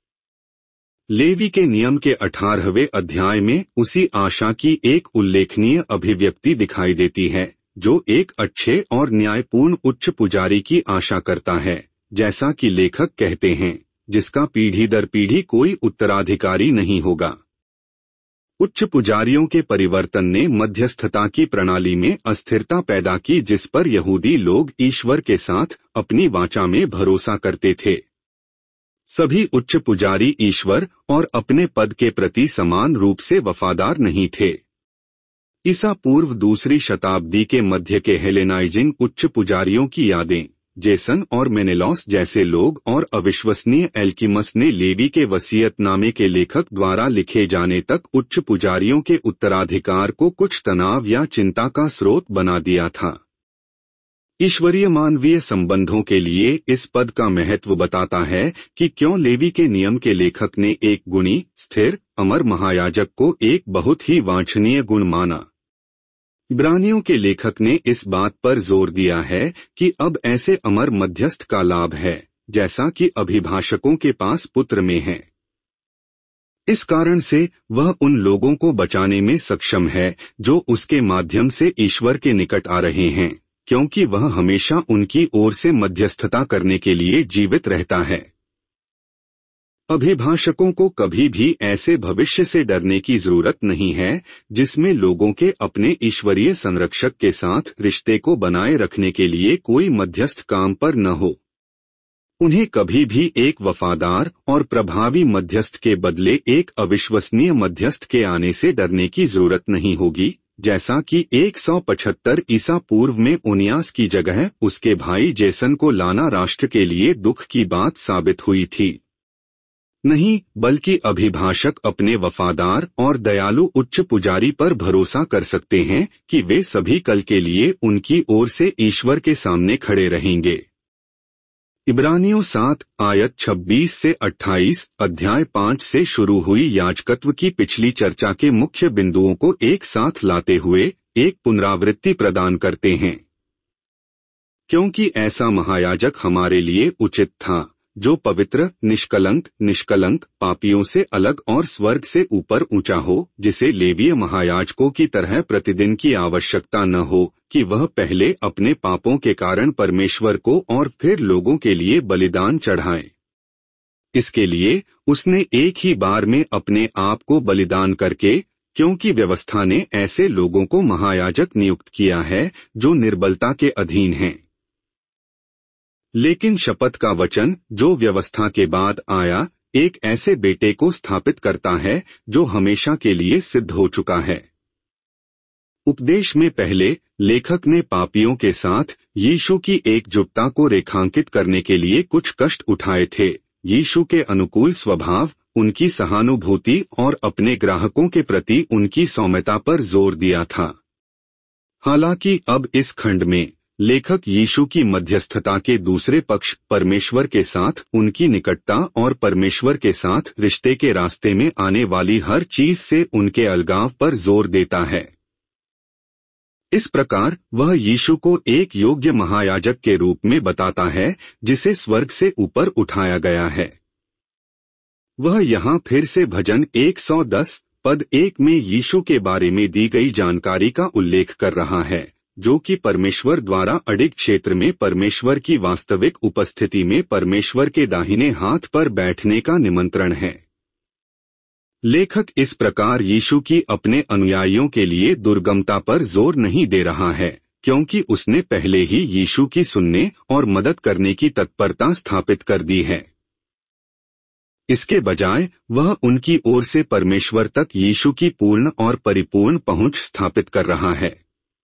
लेवी के नियम के अठारहवें अध्याय में उसी आशा की एक उल्लेखनीय अभिव्यक्ति दिखाई देती है जो एक अच्छे और न्यायपूर्ण उच्च पुजारी की आशा करता है, जैसा कि लेखक कहते हैं, जिसका पीढ़ी दर पीढ़ी कोई उत्तराधिकारी नहीं होगा। उच्च पुजारियों के परिवर्तन ने मध्यस्थता की प्रणाली में अस्थिरता पैदा की जिस पर यहूदी लोग ईश्वर के साथ अपनी वाचा में भरोसा करते थे। सभी उच्च पुजारी ईश्वर और अपने पद के प्रति समान रूप से वफादार नहीं थे। ईसा पूर्व दूसरी शताब्दी के मध्य के हेलेनाइजिंग उच्च पुजारियों की यादें, जेसन और मेनेलॉस जैसे लोग और अविश्वसनीय एल्किमस ने लेवी के वसीयतनामे के लेखक द्वारा लिखे जाने तक उच्च पुजारियों के उत्तराधिकार को कुछ तनाव या चिंता का स्रोत बना दिया था। ईश्वरीय मानवीय संबंधों के लिए इस पद का महत्व बताता है कि क्यों लेवी के नियम के लेखक ने एक गुणी, स्थिर, अमर महायाजक को एक बहुत ही वांछनीय गुण माना। इब्रानियों के लेखक ने इस बात पर जोर दिया है कि अब ऐसे अमर मध्यस्थ का लाभ है जैसा कि अभिभाषकों के पास पुत्र में है। इस कारण से वह उन लोगों को बचाने में सक्षम है जो उसके माध्यम से ईश्वर के निकट आ रहे हैं, क्योंकि वह हमेशा उनकी ओर से मध्यस्थता करने के लिए जीवित रहता है। अभिभाषकों को कभी भी ऐसे भविष्य से डरने की जरूरत नहीं है जिसमें लोगों के अपने ईश्वरीय संरक्षक के साथ रिश्ते को बनाए रखने के लिए कोई मध्यस्थ काम पर न हो। उन्हें कभी भी एक वफादार और प्रभावी मध्यस्थ के बदले एक अविश्वसनीय मध्यस्थ के आने से डरने की जरूरत नहीं होगी, जैसा कि एक सौ पचहत्तर ईसा पूर्व में उनियास की जगह उसके भाई जेसन को लाना राष्ट्र के लिए दुख की बात साबित हुई थी। नहीं, बल्कि अभिभाषक अपने वफादार और दयालु उच्च पुजारी पर भरोसा कर सकते हैं कि वे सभी कल के लिए उनकी ओर से ईश्वर के सामने खड़े रहेंगे। इब्रानियों सात आयत छब्बीस से अट्ठाईस अध्याय पाँच से शुरू हुई याजकत्व की पिछली चर्चा के मुख्य बिंदुओं को एक साथ लाते हुए एक पुनरावृत्ति प्रदान करते हैं। क्योंकि ऐसा महायाजक हमारे लिए उचित था, जो पवित्र, निष्कलंक, निष्कलंक, पापियों से अलग और स्वर्ग से ऊपर ऊंचा हो, जिसे लेवीय महायाजकों की तरह प्रतिदिन की आवश्यकता न हो कि वह पहले अपने पापों के कारण परमेश्वर को और फिर लोगों के लिए बलिदान चढ़ाए। इसके लिए उसने एक ही बार में अपने आप को बलिदान करके, क्योंकि व्यवस्था ने ऐसे लोगों को महायाजक नियुक्त किया है जो निर्बलता के अधीन हैं। लेकिन शपथ का वचन जो व्यवस्था के बाद आया, एक ऐसे बेटे को स्थापित करता है जो हमेशा के लिए सिद्ध हो चुका है। उपदेश में पहले लेखक ने पापियों के साथ यीशु की एकजुटता को रेखांकित करने के लिए कुछ कष्ट उठाए थे। यीशु के अनुकूल स्वभाव, उनकी सहानुभूति और अपने ग्राहकों के प्रति उनकी सौम्यता पर जोर दिया था। हालांकि अब इस खंड में लेखक यीशु की मध्यस्थता के दूसरे पक्ष परमेश्वर के साथ उनकी निकटता और परमेश्वर के साथ रिश्ते के रास्ते में आने वाली हर चीज से उनके अलगाव पर जोर देता है। इस प्रकार वह यीशु को एक योग्य महायाजक के रूप में बताता है जिसे स्वर्ग से ऊपर उठाया गया है। वह यहाँ फिर से भजन एक सौ दस पद एक में यीशु के बारे में दी गई जानकारी का उल्लेख कर रहा है, जो कि परमेश्वर द्वारा अडिग क्षेत्र में परमेश्वर की वास्तविक उपस्थिति में परमेश्वर के दाहिने हाथ पर बैठने का निमंत्रण है। लेखक इस प्रकार यीशु की अपने अनुयायियों के लिए दुर्गमता पर जोर नहीं दे रहा है, क्योंकि उसने पहले ही यीशु की सुनने और मदद करने की तत्परता स्थापित कर दी है। इसके बजाय वह उनकी ओर से परमेश्वर तक यीशु की पूर्ण और परिपूर्ण पहुंच स्थापित कर रहा है।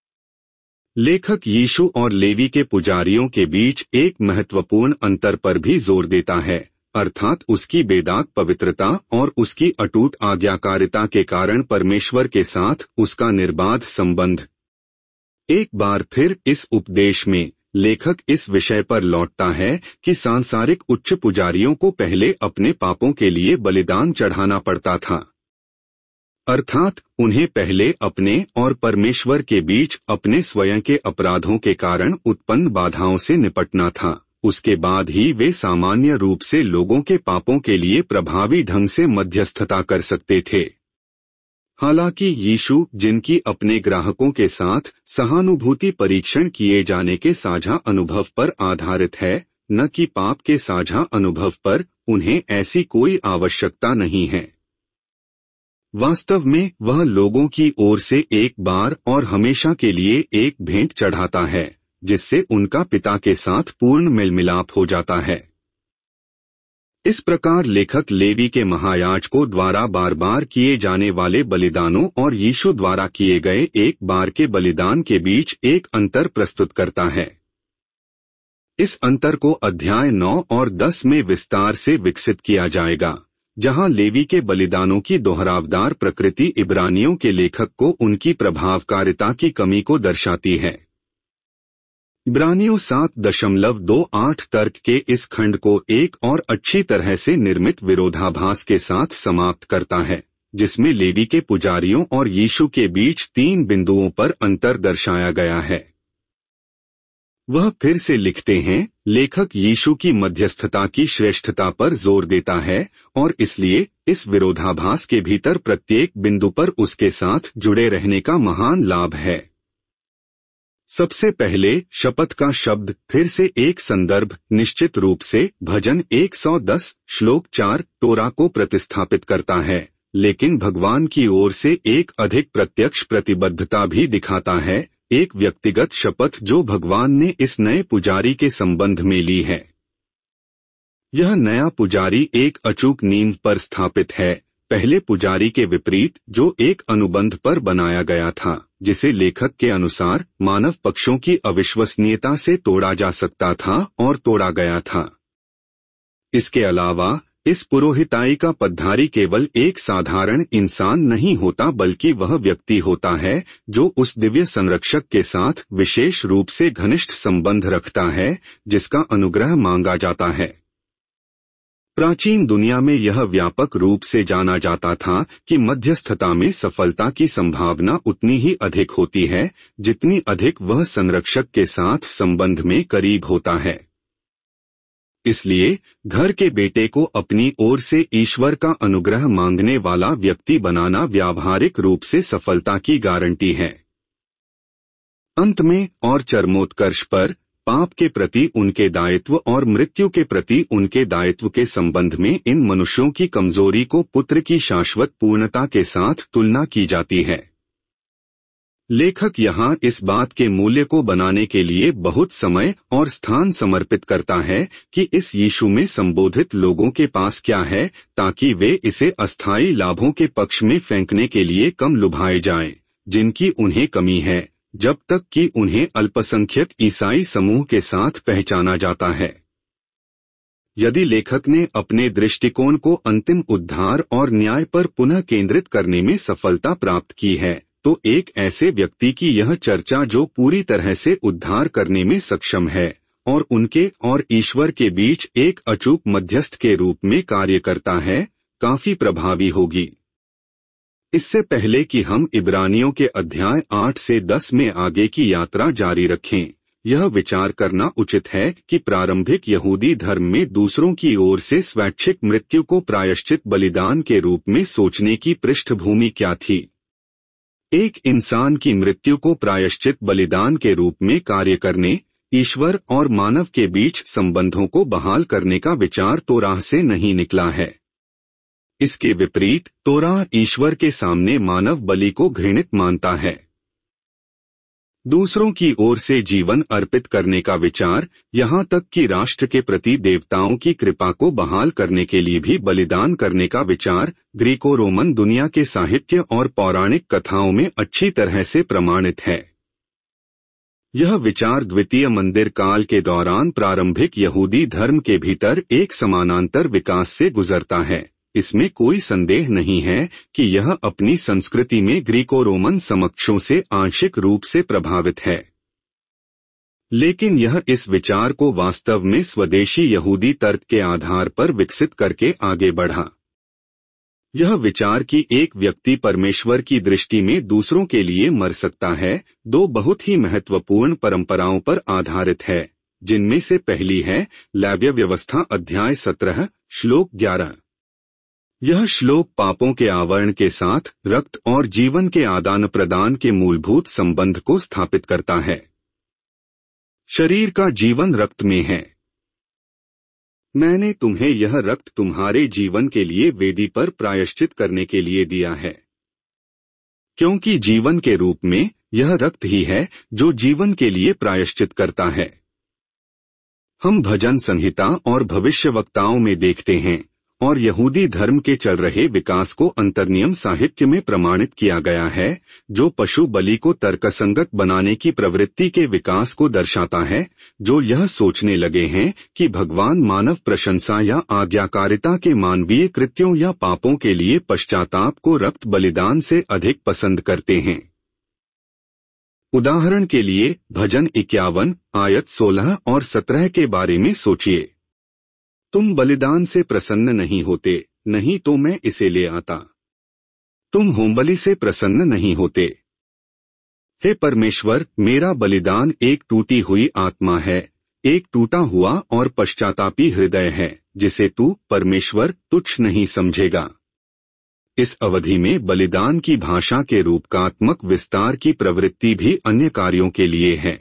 लेखक यीशु और लेवी के पुजारियों के बीच एक महत्वपूर्ण अंतर पर भी जोर देता है, अर्थात उसकी बेदाग पवित्रता और उसकी अटूट आज्ञाकारिता के कारण परमेश्वर के साथ उसका निर्बाध संबंध। एक बार फिर इस उपदेश में लेखक इस विषय पर लौटता है कि सांसारिक उच्च पुजारियों को पहले अपने पापों के लिए बलिदान चढ़ाना पड़ता था, अर्थात उन्हें पहले अपने और परमेश्वर के बीच अपने स्वयं के अपराधों के कारण उत्पन्न बाधाओं से निपटना था। उसके बाद ही वे सामान्य रूप से लोगों के पापों के लिए प्रभावी ढंग से मध्यस्थता कर सकते थे। हालांकि यीशु, जिनकी अपने ग्राहकों के साथ सहानुभूति परीक्षण किए जाने के साझा अनुभव पर आधारित है, न कि पाप के साझा अनुभव पर, उन्हें ऐसी कोई आवश्यकता नहीं है। वास्तव में वह लोगों की ओर से एक बार और हमेशा के लिए एक भेंट चढ़ाता है, जिससे उनका पिता के साथ पूर्ण मेलमिलाप हो जाता है। इस प्रकार लेखक लेवी के महायाजकों द्वारा बार बार किए जाने वाले बलिदानों और यीशु द्वारा किए गए एक बार के बलिदान के बीच एक अंतर प्रस्तुत करता है। इस अंतर को अध्याय नौ और दस में विस्तार से विकसित किया जाएगा, जहां लेवी के बलिदानों की दोहरावदार प्रकृति इब्रानियों के लेखक को उनकी प्रभावकारिता की कमी को दर्शाती है। इब्रानियों सात दशमलव दो आठ तर्क के इस खंड को एक और अच्छी तरह से निर्मित विरोधाभास के साथ समाप्त करता है, जिसमें लेवी के पुजारियों और यीशु के बीच तीन बिंदुओं पर अंतर दर्शाया गया है। वह फिर से लिखते हैं, लेखक यीशु की मध्यस्थता की श्रेष्ठता पर जोर देता है और इसलिए इस विरोधाभास के भीतर प्रत्येक बिंदु पर उसके साथ जुड़े रहने का महान लाभ है। सबसे पहले शपथ का शब्द फिर से एक संदर्भ निश्चित रूप से भजन एक सौ दस श्लोक चार तोरा को प्रतिस्थापित करता है, लेकिन भगवान की ओर से एक अधिक प्रत्यक्ष प्रतिबद्धता भी दिखाता है, एक व्यक्तिगत शपथ जो भगवान ने इस नए पुजारी के संबंध में ली है। यह नया पुजारी एक अचूक नींव पर स्थापित है, पहले पुजारी के विपरीत जो एक अनुबंध पर बनाया गया था, जिसे लेखक के अनुसार मानव पक्षों की अविश्वसनीयता से तोड़ा जा सकता था और तोड़ा गया था। इसके अलावा इस पुरोहिताई का पद्धारी केवल एक साधारण इंसान नहीं होता, बल्कि वह व्यक्ति होता है जो उस दिव्य संरक्षक के साथ विशेष रूप से घनिष्ठ संबंध रखता है जिसका अनुग्रह मांगा जाता है। प्राचीन दुनिया में यह व्यापक रूप से जाना जाता था कि मध्यस्थता में सफलता की संभावना उतनी ही अधिक होती है जितनी अधिक वह संरक्षक के साथ संबंध में करीब होता है। इसलिए घर के बेटे को अपनी ओर से ईश्वर का अनुग्रह मांगने वाला व्यक्ति बनाना व्यावहारिक रूप से सफलता की गारंटी है। अंत में और चरमोत्कर्ष पर पाप के प्रति उनके दायित्व और मृत्यु के प्रति उनके दायित्व के संबंध में इन मनुष्यों की कमजोरी को पुत्र की शाश्वत पूर्णता के साथ तुलना की जाती है। लेखक यहाँ इस बात के मूल्य को बनाने के लिए बहुत समय और स्थान समर्पित करता है कि इस यीशु में संबोधित लोगों के पास क्या है, ताकि वे इसे अस्थायी लाभों के पक्ष में फेंकने के लिए कम लुभाए जाएं, जिनकी उन्हें कमी है, जब तक कि उन्हें अल्पसंख्यक ईसाई समूह के साथ पहचाना जाता है। यदि लेखक ने अपने दृष्टिकोण को अंतिम उद्धार और न्याय पर पुनः केंद्रित करने में सफलता प्राप्त की है, तो एक ऐसे व्यक्ति की यह चर्चा जो पूरी तरह से उद्धार करने में सक्षम है और उनके और ईश्वर के बीच एक अचूक मध्यस्थ के रूप में कार्य करता है, काफी प्रभावी होगी। इससे पहले कि हम इब्रानियों के अध्याय आठ से दस में आगे की यात्रा जारी रखें, यह विचार करना उचित है कि प्रारंभिक यहूदी धर्म में दूसरों की ओर से स्वैच्छिक मृत्यु को प्रायश्चित बलिदान के रूप में सोचने की पृष्ठभूमि क्या थी। एक इंसान की मृत्यु को प्रायश्चित बलिदान के रूप में कार्य करने, ईश्वर और मानव के बीच संबंधों को बहाल करने का विचार तोराह से नहीं निकला है। इसके विपरीत तोराह ईश्वर के सामने मानव बलि को घृणित मानता है। दूसरों की ओर से जीवन अर्पित करने का विचार, यहाँ तक कि राष्ट्र के प्रति देवताओं की कृपा को बहाल करने के लिए भी बलिदान करने का विचार, ग्रीको रोमन दुनिया के साहित्य और पौराणिक कथाओं में अच्छी तरह से प्रमाणित है। यह विचार द्वितीय मंदिर काल के दौरान प्रारंभिक यहूदी धर्म के भीतर एक समानांतर विकास से गुजरता है। इसमें कोई संदेह नहीं है कि यह अपनी संस्कृति में ग्रीको रोमन समकक्षों से आंशिक रूप से प्रभावित है, लेकिन यह इस विचार को वास्तव में स्वदेशी यहूदी तर्क के आधार पर विकसित करके आगे बढ़ा। यह विचार कि एक व्यक्ति परमेश्वर की दृष्टि में दूसरों के लिए मर सकता है, दो बहुत ही महत्वपूर्ण परंपराओं पर आधारित है, जिनमें से पहली है लेव्य व्यवस्था अध्याय सत्रह श्लोक ग्यारह। यह श्लोक पापों के आवरण के साथ रक्त और जीवन के आदान प्रदान के मूलभूत संबंध को स्थापित करता है। शरीर का जीवन रक्त में है। मैंने तुम्हें यह रक्त तुम्हारे जीवन के लिए वेदी पर प्रायश्चित करने के लिए दिया है, क्योंकि जीवन के रूप में यह रक्त ही है जो जीवन के लिए प्रायश्चित करता है। हम भजन संहिता और भविष्यवक्ताओं में देखते हैं और यहूदी धर्म के चल रहे विकास को अंतर्नियम साहित्य में प्रमाणित किया गया है, जो पशु बलि को तर्कसंगत बनाने की प्रवृत्ति के विकास को दर्शाता है, जो यह सोचने लगे हैं कि भगवान मानव प्रशंसा या आज्ञाकारिता के मानवीय कृत्यों या पापों के लिए पश्चाताप को रक्त बलिदान से अधिक पसंद करते हैं। उदाहरण के लिए भजन इक्यावन आयत सोलह और सत्रह के बारे में सोचिए। तुम बलिदान से प्रसन्न नहीं होते, नहीं तो मैं इसे ले आता। तुम होमबलि से प्रसन्न नहीं होते। हे परमेश्वर, मेरा बलिदान एक टूटी हुई आत्मा है, एक टूटा हुआ और पश्चातापी हृदय है, जिसे तू परमेश्वर तुच्छ नहीं समझेगा। इस अवधि में बलिदान की भाषा के रूपकात्मक विस्तार की प्रवृत्ति भी अन्य कार्यों के लिए है।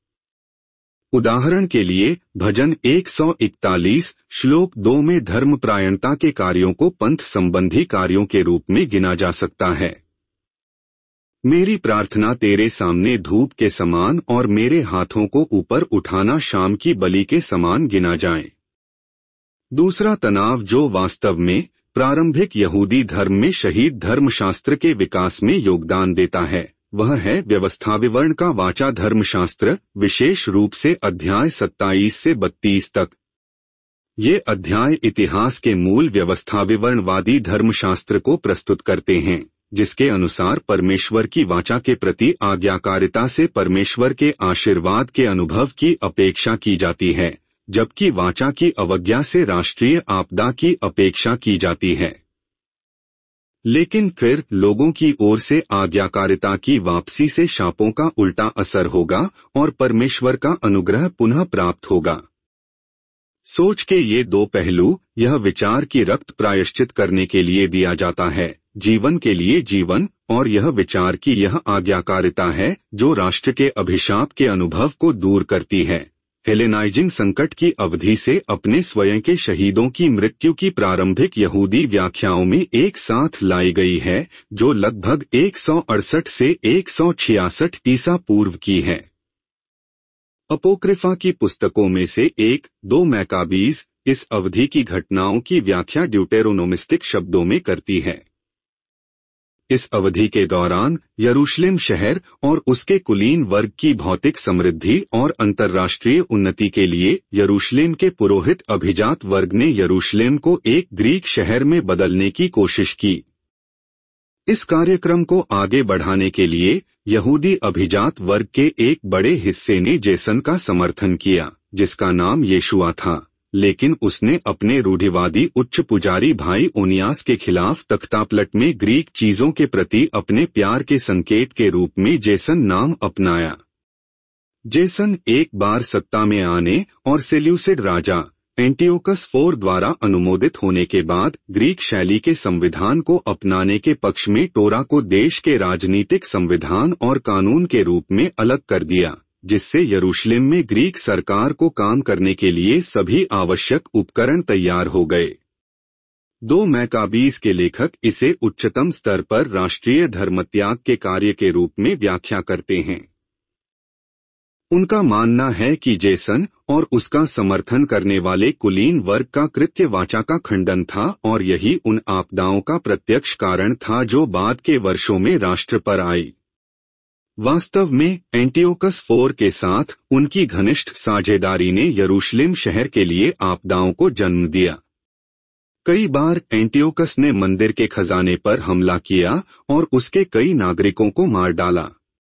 उदाहरण के लिए भजन एक सौ इकतालीस श्लोक दो में धर्मपरायणता के कार्यों को पंथ संबंधी कार्यों के रूप में गिना जा सकता है। मेरी प्रार्थना तेरे सामने धूप के समान और मेरे हाथों को ऊपर उठाना शाम की बलि के समान गिना जाए। दूसरा तनाव जो वास्तव में प्रारंभिक यहूदी धर्म में शहीद धर्मशास्त्र के विकास में योगदान देता है, वह है व्यवस्था विवरण का वाचा धर्मशास्त्र, विशेष रूप से अध्याय सत्ताईस से बत्तीस तक। ये अध्याय इतिहास के मूल व्यवस्था विवरणवादी धर्मशास्त्र को प्रस्तुत करते हैं, जिसके अनुसार परमेश्वर की वाचा के प्रति आज्ञाकारिता से परमेश्वर के आशीर्वाद के अनुभव की अपेक्षा की जाती है, जबकि वाचा की अवज्ञा से राष्ट्रीय आपदा की अपेक्षा की जाती है। लेकिन फिर लोगों की ओर से आज्ञाकारिता की वापसी से शापों का उल्टा असर होगा और परमेश्वर का अनुग्रह पुनः प्राप्त होगा। सोच के ये दो पहलू, यह विचार की रक्त प्रायश्चित करने के लिए दिया जाता है, जीवन के लिए जीवन, और यह विचार की यह आज्ञाकारिता है जो राष्ट्र के अभिशाप के अनुभव को दूर करती है। हेलेनाइजिंग संकट की अवधि से अपने स्वयं के शहीदों की मृत्यु की प्रारंभिक यहूदी व्याख्याओं में एक साथ लाई गई है, जो लगभग एक सौ अड़सठ से एक सौ छियासठ ईसा पूर्व की है। अपोक्रिफा की पुस्तकों में से एक, दो मैकाबीज, इस अवधि की घटनाओं की व्याख्या ड्यूटेरोनोमिस्टिक शब्दों में करती है। इस अवधि के दौरान यरूशलेम शहर और उसके कुलीन वर्ग की भौतिक समृद्धि और अंतर्राष्ट्रीय उन्नति के लिए यरूशलेम के पुरोहित अभिजात वर्ग ने यरूशलेम को एक ग्रीक शहर में बदलने की कोशिश की। इस कार्यक्रम को आगे बढ़ाने के लिए यहूदी अभिजात वर्ग के एक बड़े हिस्से ने जेसन का समर्थन किया, जिसका नाम यीशुआ था, लेकिन उसने अपने रूढ़िवादी उच्च पुजारी भाई ओनियास के खिलाफ तख्तापलट में ग्रीक चीजों के प्रति अपने प्यार के संकेत के रूप में जेसन नाम अपनाया। जेसन एक बार सत्ता में आने और सेल्यूसिड राजा एंटियोकस फोर द्वारा अनुमोदित होने के बाद ग्रीक शैली के संविधान को अपनाने के पक्ष में टोरा को देश के राजनीतिक संविधान और कानून के रूप में अलग कर दिया, जिससे यरूशलेम में ग्रीक सरकार को काम करने के लिए सभी आवश्यक उपकरण तैयार हो गए। दो मैकाबीज के लेखक इसे उच्चतम स्तर पर राष्ट्रीय धर्मत्याग के कार्य के रूप में व्याख्या करते हैं। उनका मानना है कि जेसन और उसका समर्थन करने वाले कुलीन वर्ग का कृत्य वाचा का खंडन था और यही उन आपदाओं का प्रत्यक्ष कारण था जो बाद के वर्षों में राष्ट्र पर आई। वास्तव में एंटियोकस फोर के साथ उनकी घनिष्ठ साझेदारी ने यरूशलेम शहर के लिए आपदाओं को जन्म दिया। कई बार एंटियोकस ने मंदिर के खजाने पर हमला किया और उसके कई नागरिकों को मार डाला।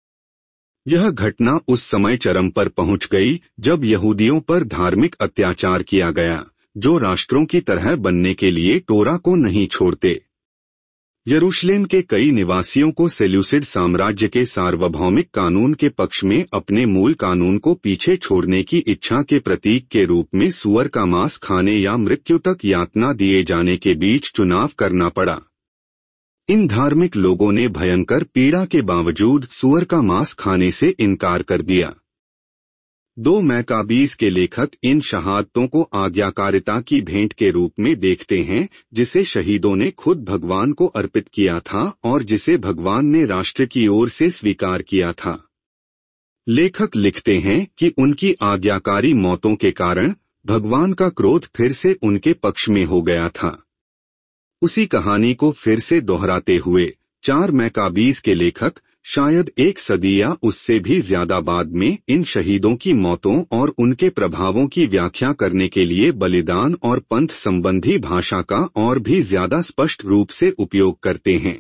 यह घटना उस समय चरम पर पहुंच गई जब यहूदियों पर धार्मिक अत्याचार किया गया, जो राष्ट्रों की तरह बनने के लिए टोरा को नहीं छोड़ते। यरूशलेम के कई निवासियों को सेल्यूसिड साम्राज्य के सार्वभौमिक कानून के पक्ष में अपने मूल कानून को पीछे छोड़ने की इच्छा के प्रतीक के रूप में सूअर का मांस खाने या मृत्यु तक यातना दिए जाने के बीच चुनाव करना पड़ा। इन धार्मिक लोगों ने भयंकर पीड़ा के बावजूद सूअर का मांस खाने से इनकार कर दिया। दो मैकाबीज के लेखक इन शहादतों को आज्ञाकारिता की भेंट के रूप में देखते हैं, जिसे शहीदों ने खुद भगवान को अर्पित किया था और जिसे भगवान ने राष्ट्र की ओर से स्वीकार किया था। लेखक लिखते हैं कि उनकी आज्ञाकारी मौतों के कारण भगवान का क्रोध फिर से उनके पक्ष में हो गया था। उसी कहानी को फिर से दोहराते हुए चार मैकाबीज के लेखक शायद एक सदी या उससे भी ज्यादा बाद में इन शहीदों की मौतों और उनके प्रभावों की व्याख्या करने के लिए बलिदान और पंथ संबंधी भाषा का और भी ज्यादा स्पष्ट रूप से उपयोग करते हैं।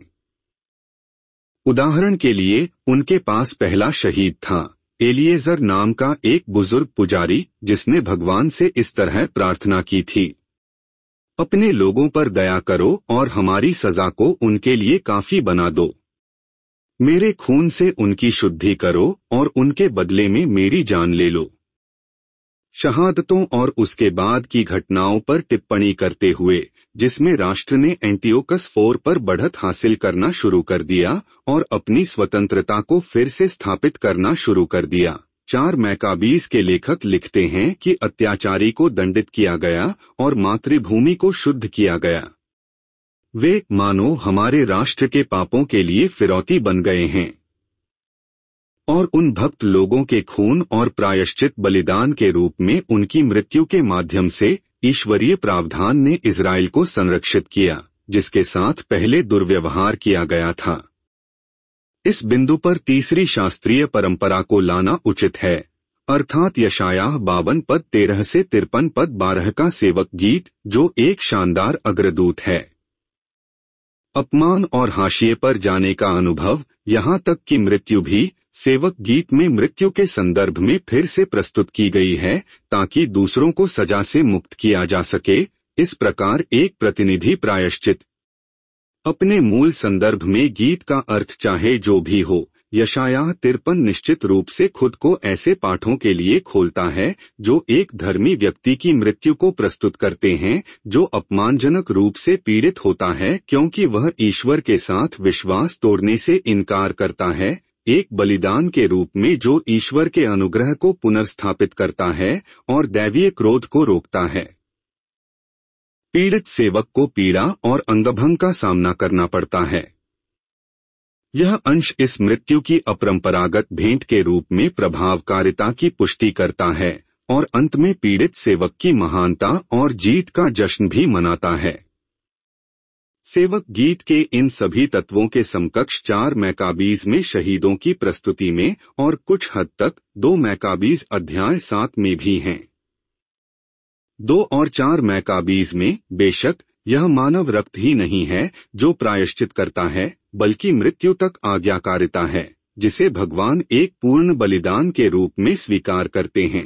उदाहरण के लिए उनके पास पहला शहीद था, एलिएजर नाम का एक बुजुर्ग पुजारी, जिसने भगवान से इस तरह प्रार्थना की थी, अपने लोगों पर दया करो और हमारी सजा को उनके लिए काफी बना दो। मेरे खून से उनकी शुद्धि करो और उनके बदले में मेरी जान ले लो। शहादतों और उसके बाद की घटनाओं पर टिप्पणी करते हुए, जिसमें राष्ट्र ने एंटियोकस फोर पर बढ़त हासिल करना शुरू कर दिया और अपनी स्वतंत्रता को फिर से स्थापित करना शुरू कर दिया, चार मैकाबीज के लेखक लिखते हैं कि अत्याचारी को दंडित किया गया और मातृभूमि को शुद्ध किया गया। वे मानो हमारे राष्ट्र के पापों के लिए फिरौती बन गए हैं और उन भक्त लोगों के खून और प्रायश्चित बलिदान के रूप में उनकी मृत्यु के माध्यम से ईश्वरीय प्रावधान ने इजराइल को संरक्षित किया, जिसके साथ पहले दुर्व्यवहार किया गया था। इस बिंदु पर तीसरी शास्त्रीय परंपरा को लाना उचित है। अर्थात यशायाह बावन पद तेरह से तिरपन पद बारह का सेवक गीत, जो एक शानदार अग्रदूत है। अपमान और हाशिए पर जाने का अनुभव, यहाँ तक कि मृत्यु भी सेवक गीत में मृत्यु के संदर्भ में फिर से प्रस्तुत की गई है, ताकि दूसरों को सजा से मुक्त किया जा सके। इस प्रकार एक प्रतिनिधि प्रायश्चित। अपने मूल संदर्भ में गीत का अर्थ चाहे जो भी हो, यशायाह तिरपन निश्चित रूप से खुद को ऐसे पाठों के लिए खोलता है जो एक धर्मी व्यक्ति की मृत्यु को प्रस्तुत करते हैं, जो अपमानजनक रूप से पीड़ित होता है क्योंकि वह ईश्वर के साथ विश्वास तोड़ने से इनकार करता है, एक बलिदान के रूप में जो ईश्वर के अनुग्रह को पुनर्स्थापित करता है और दैवीय क्रोध को रोकता है। पीड़ित सेवक को पीड़ा और अंगभंग का सामना करना पड़ता है। यह अंश इस मृत्यु की अपरंपरागत भेंट के रूप में प्रभावकारिता की पुष्टि करता है और अंत में पीड़ित सेवक की महानता और जीत का जश्न भी मनाता है। सेवक गीत के इन सभी तत्वों के समकक्ष चार मैकाबीज में शहीदों की प्रस्तुति में और कुछ हद तक दो मैकाबीज अध्याय सात में भी हैं। दो और चार मैकाबीज में बेशक यह मानव रक्त ही नहीं है जो प्रायश्चित करता है, बल्कि मृत्यु तक आज्ञाकारिता है, जिसे भगवान एक पूर्ण बलिदान के रूप में स्वीकार करते हैं।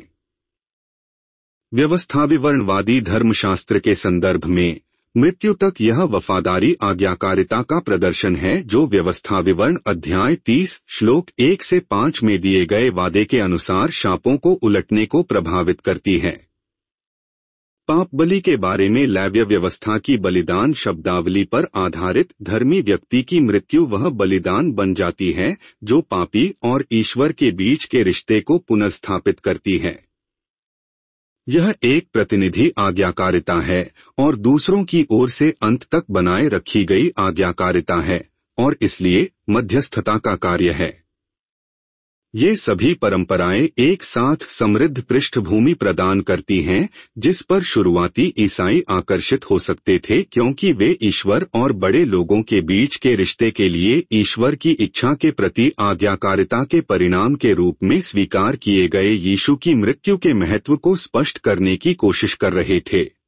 व्यवस्थाविवरणवादी धर्मशास्त्र के संदर्भ में मृत्यु तक यह वफादारी आज्ञाकारिता का प्रदर्शन है जो व्यवस्था विवरण अध्याय तीस श्लोक एक से पाँच में दिए गए वादे के अनुसार शापों को उलटने को प्रभावित करती है। पाप बलि के बारे में लैव्य व्यवस्था की बलिदान शब्दावली पर आधारित धर्मी व्यक्ति की मृत्यु वह बलिदान बन जाती है जो पापी और ईश्वर के बीच के रिश्ते को पुनर्स्थापित करती है। यह एक प्रतिनिधि आज्ञाकारिता है और दूसरों की ओर से अंत तक बनाए रखी गई आज्ञाकारिता है और इसलिए मध्यस्थता का कार्य है। ये सभी परंपराएं एक साथ समृद्ध पृष्ठभूमि प्रदान करती हैं जिस पर शुरुआती ईसाई आकर्षित हो सकते थे क्योंकि वे ईश्वर और बड़े लोगों के बीच के रिश्ते के लिए ईश्वर की इच्छा के प्रति आज्ञाकारिता के परिणाम के रूप में स्वीकार किए गए यीशु की मृत्यु के महत्व को स्पष्ट करने की कोशिश कर रहे थे।